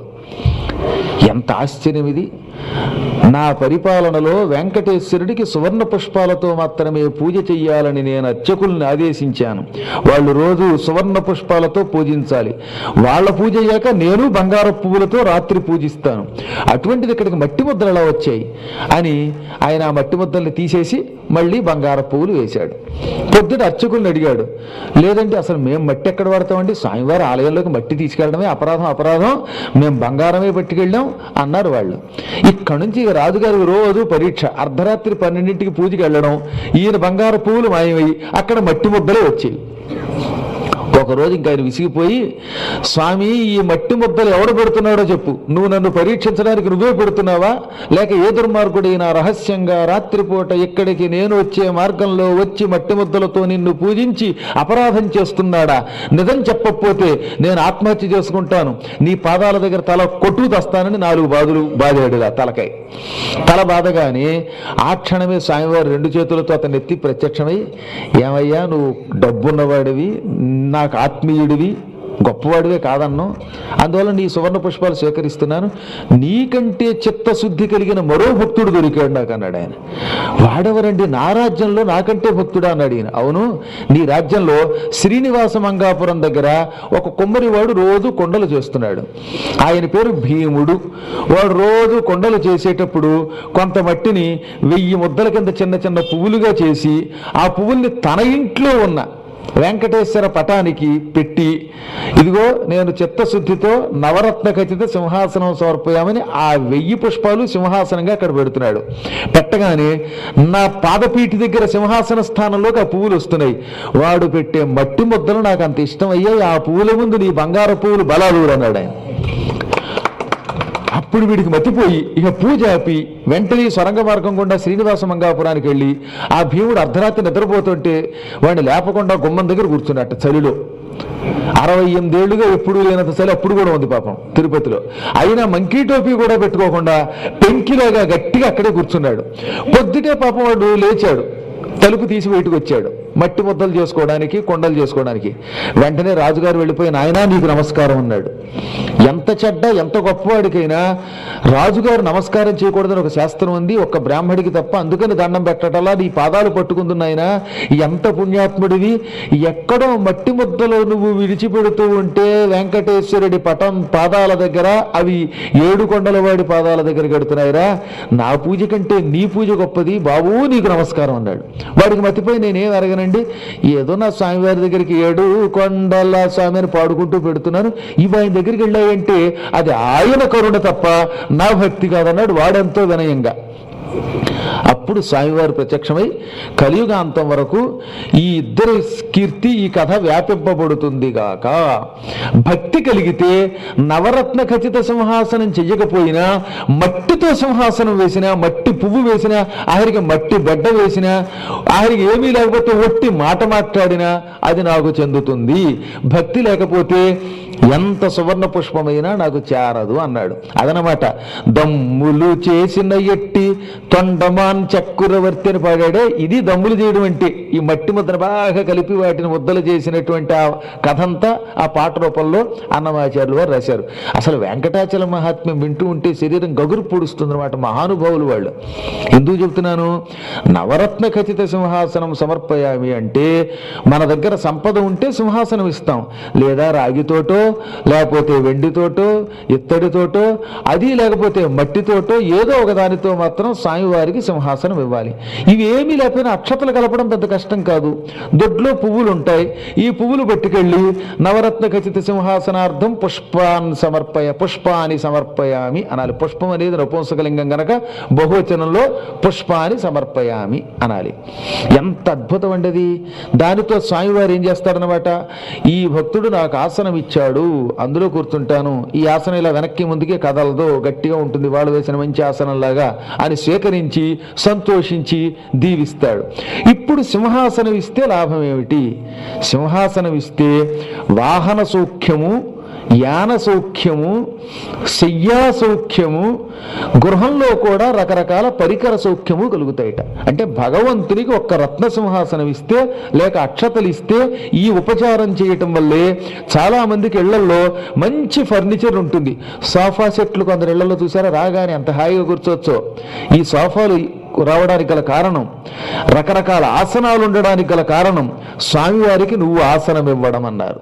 ఎంత ఆశ్చర్యం ఇది! నా పరిపాలనలో వెంకటేశ్వరుడికి సువర్ణ పుష్పాలతో మాత్రమే పూజ చెయ్యాలని నేను అర్చకుల్ని ఆదేశించాను. వాళ్ళు రోజు సువర్ణ పుష్పాలతో పూజించాలి. వాళ్ళ పూజ అయ్యాక నేను బంగారు పువ్వులతో రాత్రి పూజిస్తాను. అటువంటిది ఇక్కడికి మట్టి ముద్దలు ఎలా వచ్చాయి అని ఆయన ఆ మట్టి ముద్దల్ని తీసేసి మళ్ళీ బంగారు పువ్వులు వేశాడు. పొద్దుట అర్చకుల్ని అడిగాడు. లేదంటే అసలు మేము మట్టి ఎక్కడ వాడతామండి, స్వామివారి ఆలయంలోకి మట్టి తీసుకెళ్ళడమే అపరాధం అపరాధం మేము బంగారమే పట్టుకెళ్ళాం అన్నారు వాళ్ళు. ఇక్కడ నుంచి రాజుగారి రోజు పరీక్ష. అర్ధరాత్రి పన్నెండింటికి పూజకి వెళ్ళడం, ఈయన బంగారు పువ్వులు మాయమై అక్కడ మట్టి ముద్దలే వచ్చాయి. ఒకరోజు ఇంకా ఆయన విసిగిపోయి, స్వామి ఈ మట్టి ముద్దలు ఎవడు పెడుతున్నాడో చెప్పు, నువ్వు నన్ను పరీక్షించడానికి నువ్వే పెడుతున్నావా, లేక ఏ దుర్మార్గుడైనా రహస్యంగా రాత్రిపూట ఇక్కడికి నేను వచ్చే మార్గంలో వచ్చి మట్టి ముద్దలతో నిన్ను పూజించి అపరాధం చేస్తున్నాడా? నిజం చెప్పకపోతే నేను ఆత్మహత్య చేసుకుంటాను, నీ పాదాల దగ్గర తల కొట్టు తెస్తానని నాలుగు బాధలు బాధాడుగా తలకాయ. తల బాధగానే ఆ క్షణమే స్వామివారు రెండు చేతులతో అతన్ని ఎత్తి ప్రత్యక్షమై, ఏమయ్యా నువ్వు డబ్బున్నవాడివి, నాకు ఆత్మీయుడివి, గొప్పవాడివే కాదన్నావు, అందువల్ల నీ సువర్ణ పుష్పాలు స్వీకరిస్తున్నాను. నీకంటే చిత్తశుద్ధి కలిగిన మరో భక్తుడు దొరికాడు నాకు అన్నాడు ఆయన. వాడెవరండి? నా రాజ్యంలో నాకంటే భక్తుడా అన్నాడు ఈయన. అవును, నీ రాజ్యంలో శ్రీనివాస మంగాపురం దగ్గర ఒక కుమ్మరివాడు రోజు కొండలు చేస్తున్నాడు. ఆయన పేరు భీముడు. వాడు రోజు కొండలు చేసేటప్పుడు కొంత మట్టిని వెయ్యి ముద్దల కింద చిన్న చిన్న పువ్వులుగా చేసి ఆ పువ్వుల్ని తన ఇంట్లో ఉన్న వెంకటేశ్వర పటానికి పెట్టి, ఇదిగో నేను చిత్తశుద్ధితో నవరత్న ఖచ్చిత సింహాసనం సమర్పయామని ఆ వెయ్యి పుష్పాలు సింహాసనంగా అక్కడ పెడుతున్నాడు. పెట్టగానే నా పాదపీఠి దగ్గర సింహాసన స్థానంలోకి ఆ పువ్వులు వస్తున్నాయి. వాడు పెట్టే మట్టి ముద్దలు నాకు అంత ఇష్టం అయ్యాయి, ఆ పువ్వుల ముందు నీ బంగారు పువ్వులు బలాలు అన్నాడు ఆయన. అప్పుడు వీడికి మతిపోయి ఇక పూజ ఆపి వెంటనే సొరంగ మార్గం గుండా శ్రీనివాస మంగాపురానికి వెళ్ళి ఆ భీముడు అర్ధరాత్రి నిద్రపోతుంటే వాడిని లేపకుండా గుమ్మం దగ్గర కూర్చున్నట్ట చలిలో. అరవై ఎనిమిదేళ్లుగా ఎప్పుడు లేనంత చలి అప్పుడు కూడా ఉంది పాపం తిరుపతిలో. అయినా మంకీ టోపీ కూడా పెట్టుకోకుండా పెంకిలాగా గట్టిగా అక్కడే కూర్చున్నాడు. పొద్దుటే పాపం వాడు లేచాడు, తలుపు తీసి బయటకు వచ్చాడు. మట్టి ముద్దలు చేసుకోవడానికి, కొండలు చేసుకోవడానికి. వెంటనే రాజుగారు వెళ్ళిపోయి, నాయనా నీకు నమస్కారం అన్నాడు. ఎంత చెడ్డ ఎంత గొప్పవాడికైనా రాజుగారు నమస్కారం చేయకూడదని ఒక శాస్త్రం ఉంది, ఒక్క బ్రాహ్మడికి తప్ప. అందుకని దండం పెట్టటలా నీ పాదాలు పట్టుకుంటున్నాయినా, ఎంత పుణ్యాత్ముడివి. ఎక్కడో మట్టి ముద్దలో నువ్వు విడిచిపెడుతూ ఉంటే వెంకటేశ్వరుడి పటం పాదాల దగ్గర అవి ఏడు కొండల వాడి పాదాల దగ్గర కడుతున్నాయిరా, నా పూజ కంటే నీ పూజ గొప్పది బాబూ, నీకు నమస్కారం అన్నాడు. వాడికి మతిపోయి నేనేం అరగనండి, ఏదో నా స్వామివారి దగ్గరికి ఏడు కొండల స్వామి అని పాడుకుంటూ పెడుతున్నాను, ఇవి ఆయన దగ్గరికి వెళ్ళాయంటే అది ఆయన కరుణ తప్ప నా భక్తి కాదన్నాడు వాడెంతో వినయంగా. అప్పుడు స్వామివారు ప్రత్యక్షమై కలియుగాంతం వరకు ఈ ఇద్దరి కీర్తి, ఈ కథ వ్యాపింపబడుతుంది గాక. భక్తి కలిగితే నవరత్న ఖచ్చిత సింహాసనం చెయ్యకపోయినా మట్టితో సింహాసనం వేసినా, మట్టి పువ్వు వేసినా, ఆఖరికి మట్టి బెడ్డ వేసినా, ఆఖరికి ఏమీ లేకపోతే ఒట్టి మాట మాట్లాడినా అది నాకు చెందుతుంది. భక్తి లేకపోతే ఎంత సువర్ణ పుష్పమైనా నాకు చేరదు అన్నాడు. అదనమాట దమ్ములు చేసిన ఎట్టి తొండమాన్ చక్కురవర్తి అని పాడాడే, ఇది దమ్ములు చేయడం అంటే. ఈ మట్టి ముద్దను బాగా కలిపి వాటిని ముద్దలు చేసినటువంటి ఆ కథంతా ఆ పాట రూపంలో అన్నమాచార్యులు వారు రాశారు. అసలు వెంకటాచల మహాత్మ్యం వింటూ ఉంటే శరీరం గగురు పొడుస్తుంది అనమాట, మహానుభావులు వాళ్ళు. ఎందుకు చెప్తున్నాను, నవరత్న ఖచ్చిత సింహాసనం సమర్పయామి అంటే మన దగ్గర సంపద ఉంటే సింహాసనం ఇస్తాం, లేదా రాగితోటో లేకపోతే వెండితోటో ఇత్తడితోటో, అది లేకపోతే మట్టితోటో ఏదో ఒక దానితో మాత్రం స్వామివారికి సింహాసనం ఇవ్వాలి. ఇవి ఏమీ లేకపోయినా అక్షతలు కలపడం పెద్ద కష్టం కాదు. దొడ్లో పువ్వులు ఉంటాయి, ఈ పువ్వులు పట్టుకెళ్ళి నవరత్న ఖచ్చిత సింహాసనార్థం పుష్పాన్ సమర్పయ పుష్పాని సమర్పయామి అనాలి. పుష్పం అనేది నపుంసకలింగం గనక బహువచనంలో పుష్పాని సమర్పయామి అనాలి. ఎంత అద్భుతం అండి. దానితో స్వామివారు ఏం చేస్తారనమాట, ఈ భక్తుడు నాకు ఆసనం ఇచ్చాడు, అందులో కూర్చుంటాను, ఈ ఆసనం ఇలా వెనక్కి ముందుకే కదలదు, గట్టిగా ఉంటుంది, వాళ్ళు వేసిన మంచి ఆసనంలాగా అని స్వీకరించి సంతోషించి దీవిస్తాడు. ఇప్పుడు సింహాసనం ఇస్తే లాభం ఏమిటి? సింహాసనం ఇస్తే వాహన సౌఖ్యము, యాన సౌఖ్యము, శయ్యా సౌఖ్యము, గృహంలో కూడా రకరకాల పరికర సౌఖ్యము కలుగుతాయిట. అంటే భగవంతునికి ఒక్క రత్న సింహాసనం ఇస్తే లేక అక్షతలు ఇస్తే ఈ ఉపచారం చేయటం వల్లే చాలా మందికి ఇళ్లలో మంచి ఫర్నిచర్ ఉంటుంది. సోఫా సెట్లు కొందరు ఇళ్లలో చూసారా, రాగానే అంత హాయిగా కూర్చోవచ్చో. ఈ సోఫాలు రావడానికి గల కారణం, రకరకాల ఆసనాలు ఉండడానికి గల కారణం స్వామివారికి నువ్వు ఆసనం ఇవ్వడం అన్నారు.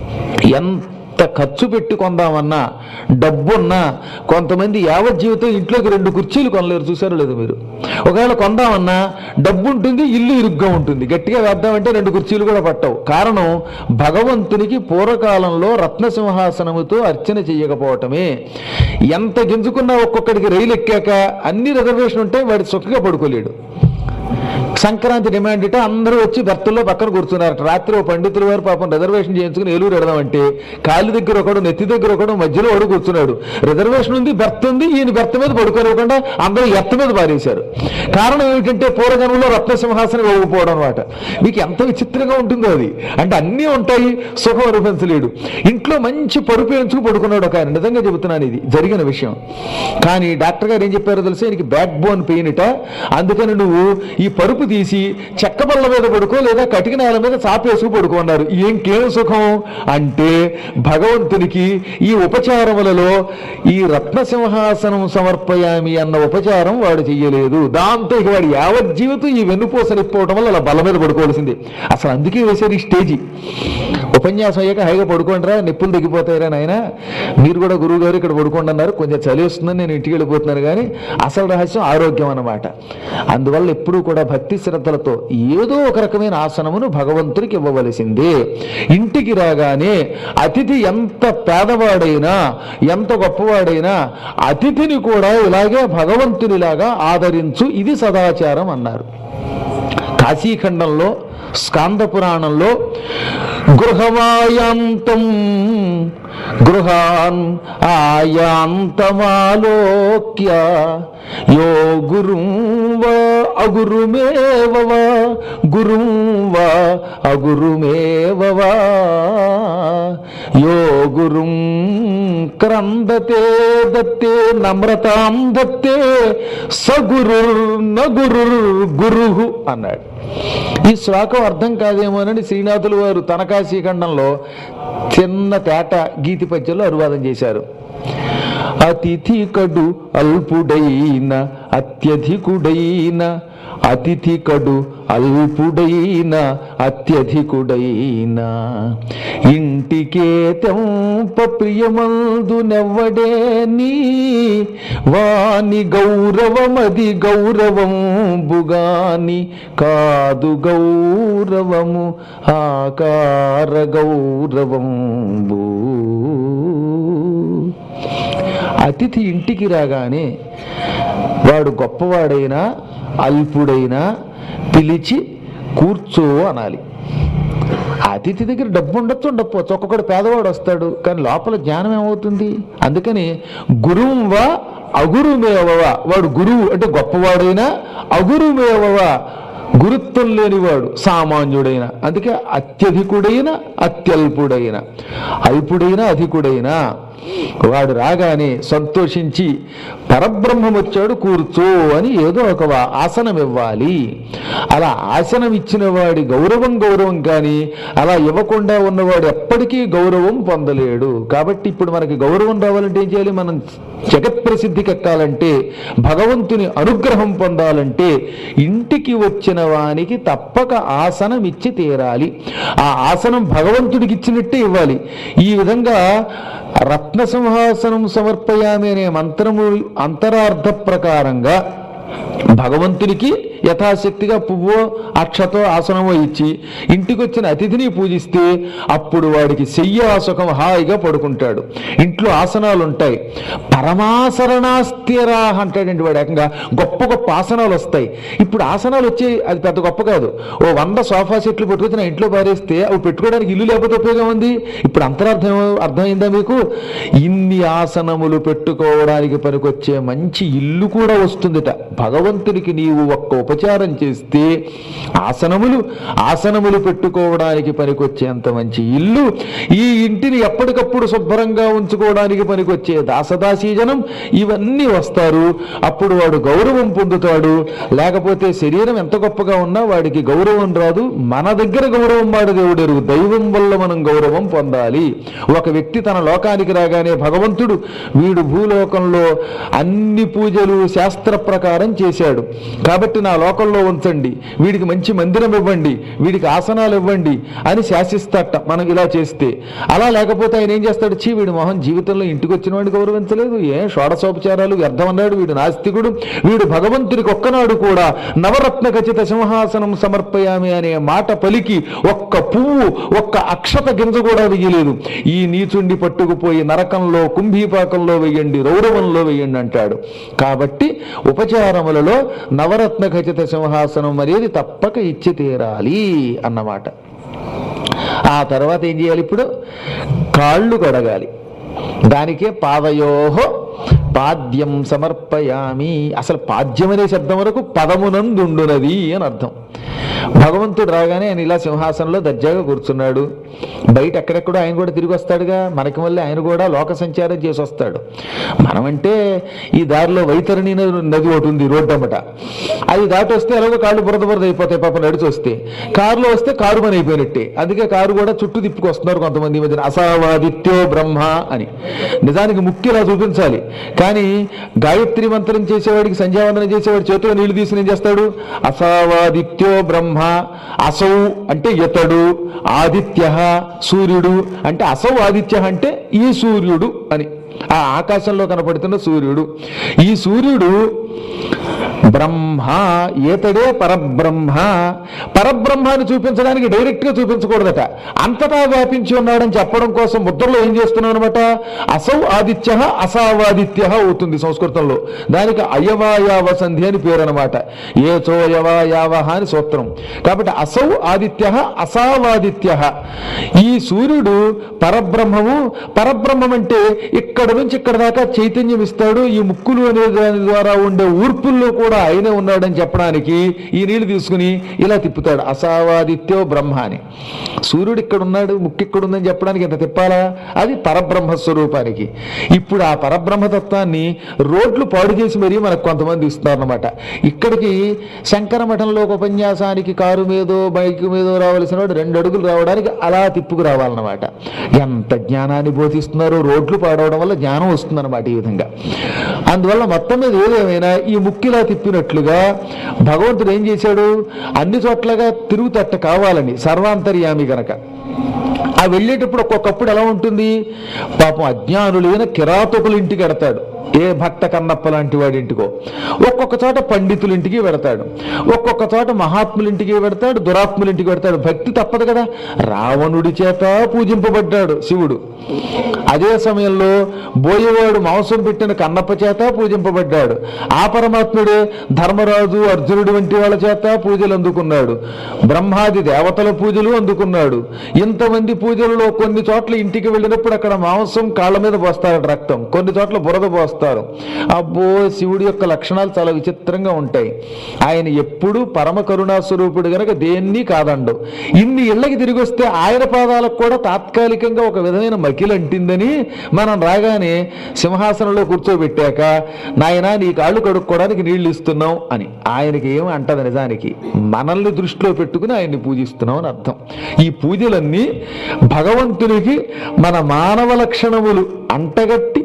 ఎంత ఖర్చు పెట్టి కొందామన్నా, డబ్బున్నా, కొంతమంది యావత్ జీవితం ఇంట్లోకి రెండు కుర్చీలు కొనలేరు, చూసారో లేదు మీరు. ఒకవేళ కొందామన్నా డబ్బు ఉంటుంది, ఇల్లు ఇరుగ్గా ఉంటుంది, గట్టిగా వేద్దామంటే రెండు కుర్చీలు కూడా పట్టవు. కారణం భగవంతునికి పూర్వకాలంలో రత్నసింహాసనముతో అర్చన చేయకపోవటమే. ఎంత గింజుకున్నా ఒక్కొక్కడికి రైలు ఎక్కాక అన్ని రిజర్వేషన్ ఉంటే వాడి సుఖంగా పడుకోలేడు. సంక్రాంతి డిమాండ్ ఇట అందరూ వచ్చి భర్తల్లో పక్కన కూర్చున్నారు. రాత్రి ఓ పండితుల వారు పాపం రిజర్వేషన్ చేయించుకుని ఏలూరు ఎడదామంటే కాలు దగ్గర ఒకడు, నెత్తి దగ్గర ఒకడు, మధ్యలో ఒకడు కూర్చున్నాడు. రిజర్వేషన్ ఉంది, బెర్త్ ఉంది, ఈయన బెర్త్ మీద పడుకోనివ్వకుండా అందరూ ఎత్త మీద పారేశారు. కారణం ఏమిటంటే పూర్వజనంలో రత్నసింహాసనం ఇవ్వకపోవడం అనమాట. మీకు ఎంత విచిత్రంగా ఉంటుందో అది. అంటే అన్నీ ఉంటాయి, సుఖం అనుభవించలేడు. ఇంట్లో మంచి పరుపు ఎంచుకు పడుకున్నాడు ఒక ఆయన, నిజంగా చెబుతున్నాను, ఇది జరిగిన విషయం. కానీ డాక్టర్ గారు ఏం చెప్పారో తెలిసి, ఆయనకి బ్యాక్ బోన్ పెయిన్ ఇట, అందుకని నువ్వు ఈ పరుపు తీసి చెక్క బల్ల మీద పడుకో లేదా కటిక నేల మీద చాపేసుకు పడుకున్నారు. ఇంకేం సుఖం అంటే భగవంతునికి ఈ ఉపచారములలో ఈ రత్నసింహాసనం సమర్పయామి అన్న ఉపచారం వాడు చెయ్యలేదు. దాంతో ఇక వాడు యావత్ జీవితం ఈ వెన్నుపూసనిపోవటం వల్ల అలా బల్ల మీద పడుకోవాల్సింది. అసలు అందుకే వేశారు ఈ స్టేజీ. ఉపన్యాసం అయ్యాక హైగా పడుకోండిరా, నిప్పులు తగ్గిపోతాయిరా నాయన, మీరు కూడా గురువు గారు ఇక్కడ పడుకోండి అన్నారు, కొంచెం చలి వస్తుందని నేను ఇంటికి వెళ్ళిపోతున్నాను. కానీ అసలు రహస్యం ఆరోగ్యం అన్నమాట. అందువల్ల ఎప్పుడూ కూడా భక్తి శ్రద్ధలతో ఏదో ఒక రకమైన ఆసనమును భగవంతునికి ఇవ్వవలసిందే. ఇంటికి రాగానే అతిథి ఎంత పేదవాడైనా ఎంత గొప్పవాడైనా అతిథిని కూడా ఇలాగే భగవంతునిలాగా ఆదరించు, ఇది సదాచారం అన్నారు. కాశీఖండంలో స్కాంద పురాణంలో గృహమాయాంతం గృహాన్ ఆయాంతమాలోక్య యో గురుం వా అగురుమేవవా గురుం వా అగురుమేవవా యో గురుం క్రందతే దత్తే నమ్రతాం దత్తే సగురుర్ నగురుర్ గురుహు అన్నాడు. ఈ శ్లోకం అర్థం కాదేమోనని శ్రీనాథులు వారు తనకాశీఖండంలో చిన్న తేట గీతి పద్యంలో అనువాదం చేశారు. అతిథి కడు అల్పుడైన అత్యధికుడైన అతిథి కడు అల్పుడైన అత్యధికుడైన ఇంటికే తెంప ప్రియమందు నెవ్వడేని వాని గౌరవమది గౌరవం బుగాని కాదు గౌరవము ఆకార గౌరవంబు. అతిథి ఇంటికి రాగానే వాడు గొప్పవాడైనా అల్పుడైనా పిలిచి కూర్చో అనాలి. అతిథి దగ్గర డబ్బు ఉండొచ్చు ఉండకపోవచ్చు, ఒక్కొక్కడు పేదవాడు వస్తాడు కానీ లోపల జ్ఞానం ఏమవుతుంది. అందుకని గురువువా అగురుమేవవా, వాడు గురువు అంటే గొప్పవాడైనా అగురుమేవవా గురుత్వం లేనివాడు సామాన్యుడైన, అందుకే అత్యధికుడైన అత్యల్పుడైన అల్పుడైన అధికుడైన వాడు రాగానే సంతోషించి పరబ్రహ్మం వచ్చాడు కూర్చో అని ఏదో ఒక ఆసనం ఇవ్వాలి. అలా ఆసనం ఇచ్చిన వాడి గౌరవం గౌరవం కానీ అలా ఇవ్వకుండా ఉన్నవాడు ఎప్పటికీ గౌరవం పొందలేడు. కాబట్టి ఇప్పుడు మనకి గౌరవం రావాలంటే ఏం చేయాలి? మనం జగత్ ప్రసిద్ధికి ఎక్కాలంటే, భగవంతుని అనుగ్రహం పొందాలంటే ఇంటికి వచ్చిన వానికి తప్పక ఆసనం ఇచ్చి తీరాలి. ఆ ఆసనం భగవంతుడికి ఇచ్చినట్టే ఇవ్వాలి. ఈ విధంగా రత్న సింహాసనం సమర్పయామి అనే మంత్రము అంతరార్థ ప్రకారంగా భగవంతునికి యథాశక్తిగా పువ్వో అక్షతో ఆసనమో ఇచ్చి ఇంటికి వచ్చిన అతిథిని పూజిస్తే అప్పుడు వాడికి శయ్యాసుఖం హాయిగా పడుకుంటాడు. ఇంట్లో ఆసనాలు ఉంటాయి. పరమాసరణాస్థిరా అంటాడండి వాడు. ఏకంగా గొప్ప గొప్ప ఆసనాలు వస్తాయి. ఇప్పుడు ఆసనాలు వచ్చి అది పెద్ద గొప్ప కాదు. ఓ వంద సోఫా సెట్లు పెట్టుకొచ్చిన ఇంట్లో పారేస్తే అవి పెట్టుకోవడానికి ఇల్లు లేకపోతే ఉపయోగం ఉంది. ఇప్పుడు అంతరార్థం అర్థమైందా మీకు? ఇన్ని ఆసనములు పెట్టుకోవడానికి పనికొచ్చే మంచి ఇల్లు కూడా వస్తుందిట. భగవంతునికి నీవు ఒక్క ఉపచారం చేస్తే ఆసనములు ఆసనములు పెట్టుకోవడానికి పనికొచ్చేంత మంచి ఇల్లు, ఈ ఇంటిని ఎప్పటికప్పుడు శుభ్రంగా ఉంచుకోవడానికి పనికొచ్చే దాసదాసీజనం ఇవన్నీ వస్తారు. అప్పుడు వాడు గౌరవం పొందుతాడు. లేకపోతే శరీరం ఎంత గొప్పగా ఉన్నా వాడికి గౌరవం రాదు. మన దగ్గర గౌరవం వాడు దేవుడెరు. దైవం వల్ల మనం గౌరవం పొందాలి. ఒక వ్యక్తి తన లోకానికి రాగానే భగవంతుడు వీడు భూలోకంలో అన్ని పూజలు శాస్త్ర ప్రకారం చేశాడు కాబట్టి నా లోకంలో ఉంచండి, వీడికి మంచి మందిరం ఇవ్వండి, వీడికి ఆసనాలు ఇవ్వండి అని శాసిస్తాట మనం ఇలా చేస్తే. అలా లేకపోతే ఆయన ఏం చేస్తాడు? చీ వీడు మొహం జీవితంలో ఇంటికి వచ్చిన వాడిని గౌరవించలేదు, ఏ షోడశోపచారాలు వ్యర్థం అన్నాడు, వీడు నాస్తికుడు, వీడు భగవంతుడికి ఒక్కనాడు కూడా నవరత్న ఖచ్చిత సింహాసనం సమర్పయామి అనే మాట పలికి ఒక్క పువ్వు ఒక్క అక్షత గింజ కూడా వెయ్యలేదు. ఈ నీచుండి పట్టుకుపోయి నరకంలో కుంభీపాకంలో వెయ్యండి, రౌరవంలో వెయ్యండి అంటాడు. కాబట్టి ఉపచారములలో నవరత్న ఖచ్చిత సింహాసనం అనేది తప్పక ఇచ్చి తీరాలి అన్నమాట. ఆ తర్వాత ఏం చేయాలి? ఇప్పుడు కాళ్ళు కడగాలి. దానికే పాదయోహో పాద్యం సమర్పయామి. అసలు పాద్యం అనే శబ్దం వరకు పదమునందుండునది అని అర్థం. భగవంతుడు రాగానే ఆయన ఇలా సింహాసనంలో దర్జాగా కూర్చున్నాడు. బయట ఎక్కడెక్కడో ఆయన కూడా తిరిగి వస్తాడుగా. మనకి మళ్ళీ ఆయన కూడా లోక సంచారం చేసి వస్తాడు. మనమంటే ఈ దారిలో వైతరణి నది ఒకటి ఉంది రోడ్డు అమ్మట, అది దాటి వస్తే ఎలాగో కాళ్ళు బురద బురద అయిపోతాయి పాప నడిచి వస్తే. కారులో వస్తే కారు పని అయిపోయినట్టే. అందుకే కారు కూడా చుట్టూ తిప్పుకొస్తున్నారు కొంతమంది ఈ మధ్యన. అసావాదిత్యో బ్రహ్మ అని. నిజానికి ముక్తి ఇలా చూపించాలి. కానీ గాయత్రి మంత్రం చేసేవాడికి, సంధ్యావందనం చేసేవాడి చేతిలో నీళ్లు తీసి ఏం చేస్తాడు? అసావాదిత్యో బ్రహ్మ. అసౌ అంటే ఇతడు, ఆదిత్య సూర్యుడు అంటే, అసౌ ఆదిత్య అంటే ఈ సూర్యుడు అని. ఆ ఆకాశంలో కనపడుతున్న సూర్యుడు. ఈ సూర్యుడు బ్రహ్మ, ఏతడే పరబ్రహ్మ. పరబ్రహ్మాన్ని చూపించడానికి డైరెక్ట్ గా చూపించకూడదట, అంతటా వ్యాపించి ఉన్నాడని చెప్పడం కోసం ముద్రలో ఏం చేస్తున్నాం అనమాట? అసౌ ఆదిత్య అసావాదిత్య అవుతుంది సంస్కృతంలో. దానికి అయవాయావ సంధి అని పేరు అనమాట. ఏ చోయవాయావ అని సూత్రం. కాబట్టి అసౌ ఆదిత్య అసావాదిత్య. ఈ సూర్యుడు పరబ్రహ్మము. పరబ్రహ్మం అంటే ఇక్కడ నుంచి ఇక్కడ దాకా చైతన్యం ఇస్తాడు. ఈ ముక్కులు అనే దాని ద్వారా ఉండే ఊర్పుల్లో కూడా కూడా ఆయనే ఉన్నాడని చెప్పడానికి ఈ నీళ్లు తీసుకుని ఇలా తిప్పుతాడు. అసావాదిత్యో బ్రహ్మ అని. సూర్యుడు ఇక్కడ ఉన్నాడు, ముక్కు ఇక్కడ ఉందని చెప్పడానికి ఎంత తిప్పాలా? అది పరబ్రహ్మ స్వరూపానికి. ఇప్పుడు ఆ పరబ్రహ్మతత్వాన్ని రోడ్లు పాడు చేసి మరీ మనకు కొంతమంది ఇస్తున్నారన్నమాట. ఇక్కడికి శంకర మఠంలో ఒక ఉపన్యాసానికి కారు మీదో బైక్ మీదో రావాల్సిన వాడు రెండు అడుగులు రావడానికి అలా తిప్పుకు రావాలన్నమాట. ఎంత జ్ఞానాన్ని బోధిస్తున్నారో! రోడ్లు పాడవడం వల్ల జ్ఞానం వస్తుందన్నమాట ఈ విధంగా. అందువల్ల మొత్తం మీద ఏదేమైనా ఈ ముక్కిలా తిప్పినట్లుగా భగవంతుడు ఏం చేశాడు? అన్ని చోట్లగా తిరుగుతట్ట కావాలని, సర్వాంతర్యామి గనక. ఆ వెళ్ళేటప్పుడు ఒక్కొక్కప్పుడు ఎలా ఉంటుంది? పాపం అజ్ఞానులైన కిరాతకుల ఇంటికి ఎడతాడు, ఏ భక్త కన్నప్ప లాంటి వాడి ఇంటికో. ఒక్కొక్క చోట పండితుల ఇంటికి పెడతాడు, ఒక్కొక్క చోట మహాత్ముల ఇంటికి పెడతాడు, దురాత్ముల ఇంటికి పెడతాడు. భక్తి తప్పదు కదా. రావణుడి చేత పూజింపబడ్డాడు శివుడు. అదే సమయంలో బోయేవాడు మాంసం పెట్టిన కన్నప్ప చేత పూజింపబడ్డాడు. ఆ పరమాత్ముడే ధర్మరాజు, అర్జునుడు వంటి వాళ్ళ చేత పూజలు అందుకున్నాడు. బ్రహ్మాది దేవతల పూజలు అందుకున్నాడు. ఇంతమంది పూజలలో కొన్ని చోట్ల ఇంటికి వెళ్ళినప్పుడు అక్కడ మాంసం కాళ్ళ మీద పోస్తాడు, రక్తం, కొన్ని చోట్ల బురద పోస్తాడు. అబ్బో, శివుడి యొక్క లక్షణాలు చాలా విచిత్రంగా ఉంటాయి. ఆయన ఎప్పుడూ పరమ కరుణా స్వరూపుడు గనక దేన్ని కాదండు. ఇన్ని ఇళ్ళకి తిరిగి వస్తే ఆయన పాదాలకు కూడా తాత్కాలికంగా ఒక విధమైన మకిలు అంటిందని మనం రాగానే సింహాసనంలో కూర్చోబెట్టాక, నాయనా నీ కాళ్ళు కడుక్కోవడానికి నీళ్లు ఇస్తున్నాం అని. ఆయనకి ఏమి అంటది? నిజానికి మనల్ని దృష్టిలో పెట్టుకుని ఆయన్ని పూజిస్తున్నాం అని అర్థం. ఈ పూజలన్నీ భగవంతునికి మన మానవ లక్షణములు అంటగట్టి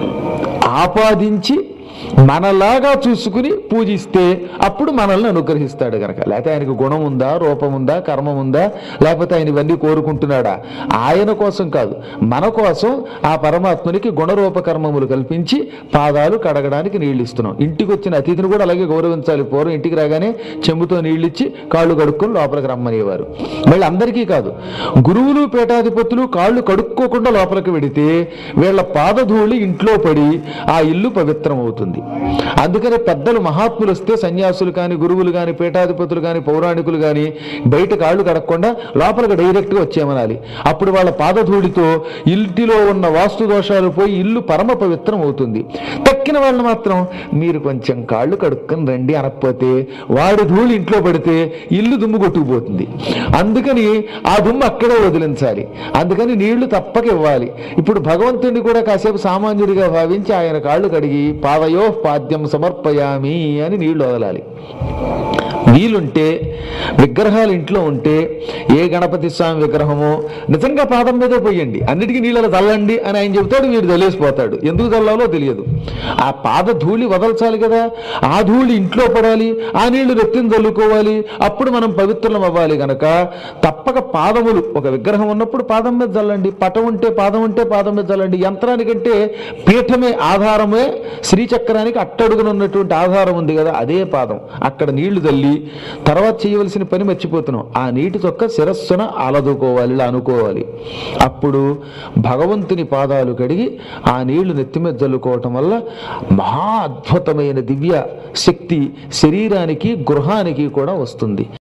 ఆపాదించి మనలాగా చూసుకుని పూజిస్తే అప్పుడు మనల్ని అనుగ్రహిస్తాడు గనక. లేకపోతే ఆయనకు గుణం ఉందా, రూపం ఉందా, కర్మం ఉందా, లేకపోతే ఆయన ఇవన్నీ కోరుకుంటున్నాడా? ఆయన కోసం కాదు, మన కోసం ఆ పరమాత్మునికి గుణరూప కర్మములు కల్పించి పాదాలు కడగడానికి నీళ్ళు ఇస్తున్నాం. ఇంటికి వచ్చిన అతిథిని కూడా అలాగే గౌరవించాలి. పూర్వం ఇంటికి రాగానే చెంబుతో నీళ్ళిచ్చి కాళ్ళు కడుక్కొని లోపలికి రమ్మనేవారు. మళ్ళీ అందరికీ కాదు, గురువులు పీఠాధిపతులు కాళ్ళు కడుక్కోకుండా లోపలికి వెడితే వీళ్ళ పాదధూళి ఇంట్లో పడి ఆ ఇల్లు పవిత్రం అవుతుంది. అందుకనే పెద్దలు మహాత్ములు వస్తే సన్యాసులు కానీ, గురువులు కానీ, పీఠాధిపతులు కానీ, పౌరాణికులు కానీ బయట కాళ్ళు కడగకుండా లోపలికి డైరెక్ట్ గా వచ్చేమనాలి. అప్పుడు వాళ్ళ పాదధూళితో ఇంటిలో ఉన్న వాస్తు దోషాలు పోయి ఇల్లు పరమ పవిత్రం అవుతుంది. తక్కిన వాళ్ళు మాత్రం మీరు కొంచెం కాళ్ళు కడుక్కొని రండి అనకపోతే వాడి ధూళి ఇంట్లో పడితే ఇల్లు దుమ్ము కొట్టుకుపోతుంది. అందుకని ఆ దుమ్ము అక్కడే వదిలించాలి. అందుకని నీళ్లు తప్పక ఇవ్వాలి. ఇప్పుడు భగవంతుడిని కూడా కాసేపు సామాన్యుడిగా భావించి ఆయన కాళ్ళు కడిగి పాదయో పాద్యం సమర్పయామి అని నీళ్లు వదలాలి. వీలుంటే విగ్రహాలు ఇంట్లో ఉంటే ఏ గణపతి స్వామి విగ్రహమో నిజంగా పాదం మీదే పోయండి, అన్నిటికీ నీళ్ళలో చల్లండి అని ఆయన చెబుతాడు. వీడు చల్లేసిపోతాడు. ఎందుకు చల్లాలో తెలియదు. ఆ పాద ధూళి వదల్చాలి కదా. ఆ ధూళి ఇంట్లో పడాలి, ఆ నీళ్లు రెత్తిని చల్లుకోవాలి. అప్పుడు మనం పవిత్రం అవ్వాలి గనక తప్పక పాదములు, ఒక విగ్రహం ఉన్నప్పుడు పాదం మీద చల్లండి, పటం ఉంటే పాదం ఉంటే పాదం మీద చల్లండి. యంత్రానికంటే పీఠమే ఆధారమే. శ్రీచక్రానికి అట్టడుగునున్నటువంటి ఆధారం ఉంది కదా, అదే పాదం. అక్కడ నీళ్లు చల్లి తర్వాత చేయవలసిన పని మర్చిపోతున్నాం. ఆ నీటి చొక్క శిరస్సున అలదుకోవాలి, ఇలా అనుకోవాలి. అప్పుడు భగవంతుని పాదాలు కడిగి ఆ నీళ్లు నెత్తి మీద చల్లుకోవటం వల్ల మహా అద్భుతమైన దివ్య శక్తి శరీరానికి, గృహానికి కూడా వస్తుంది.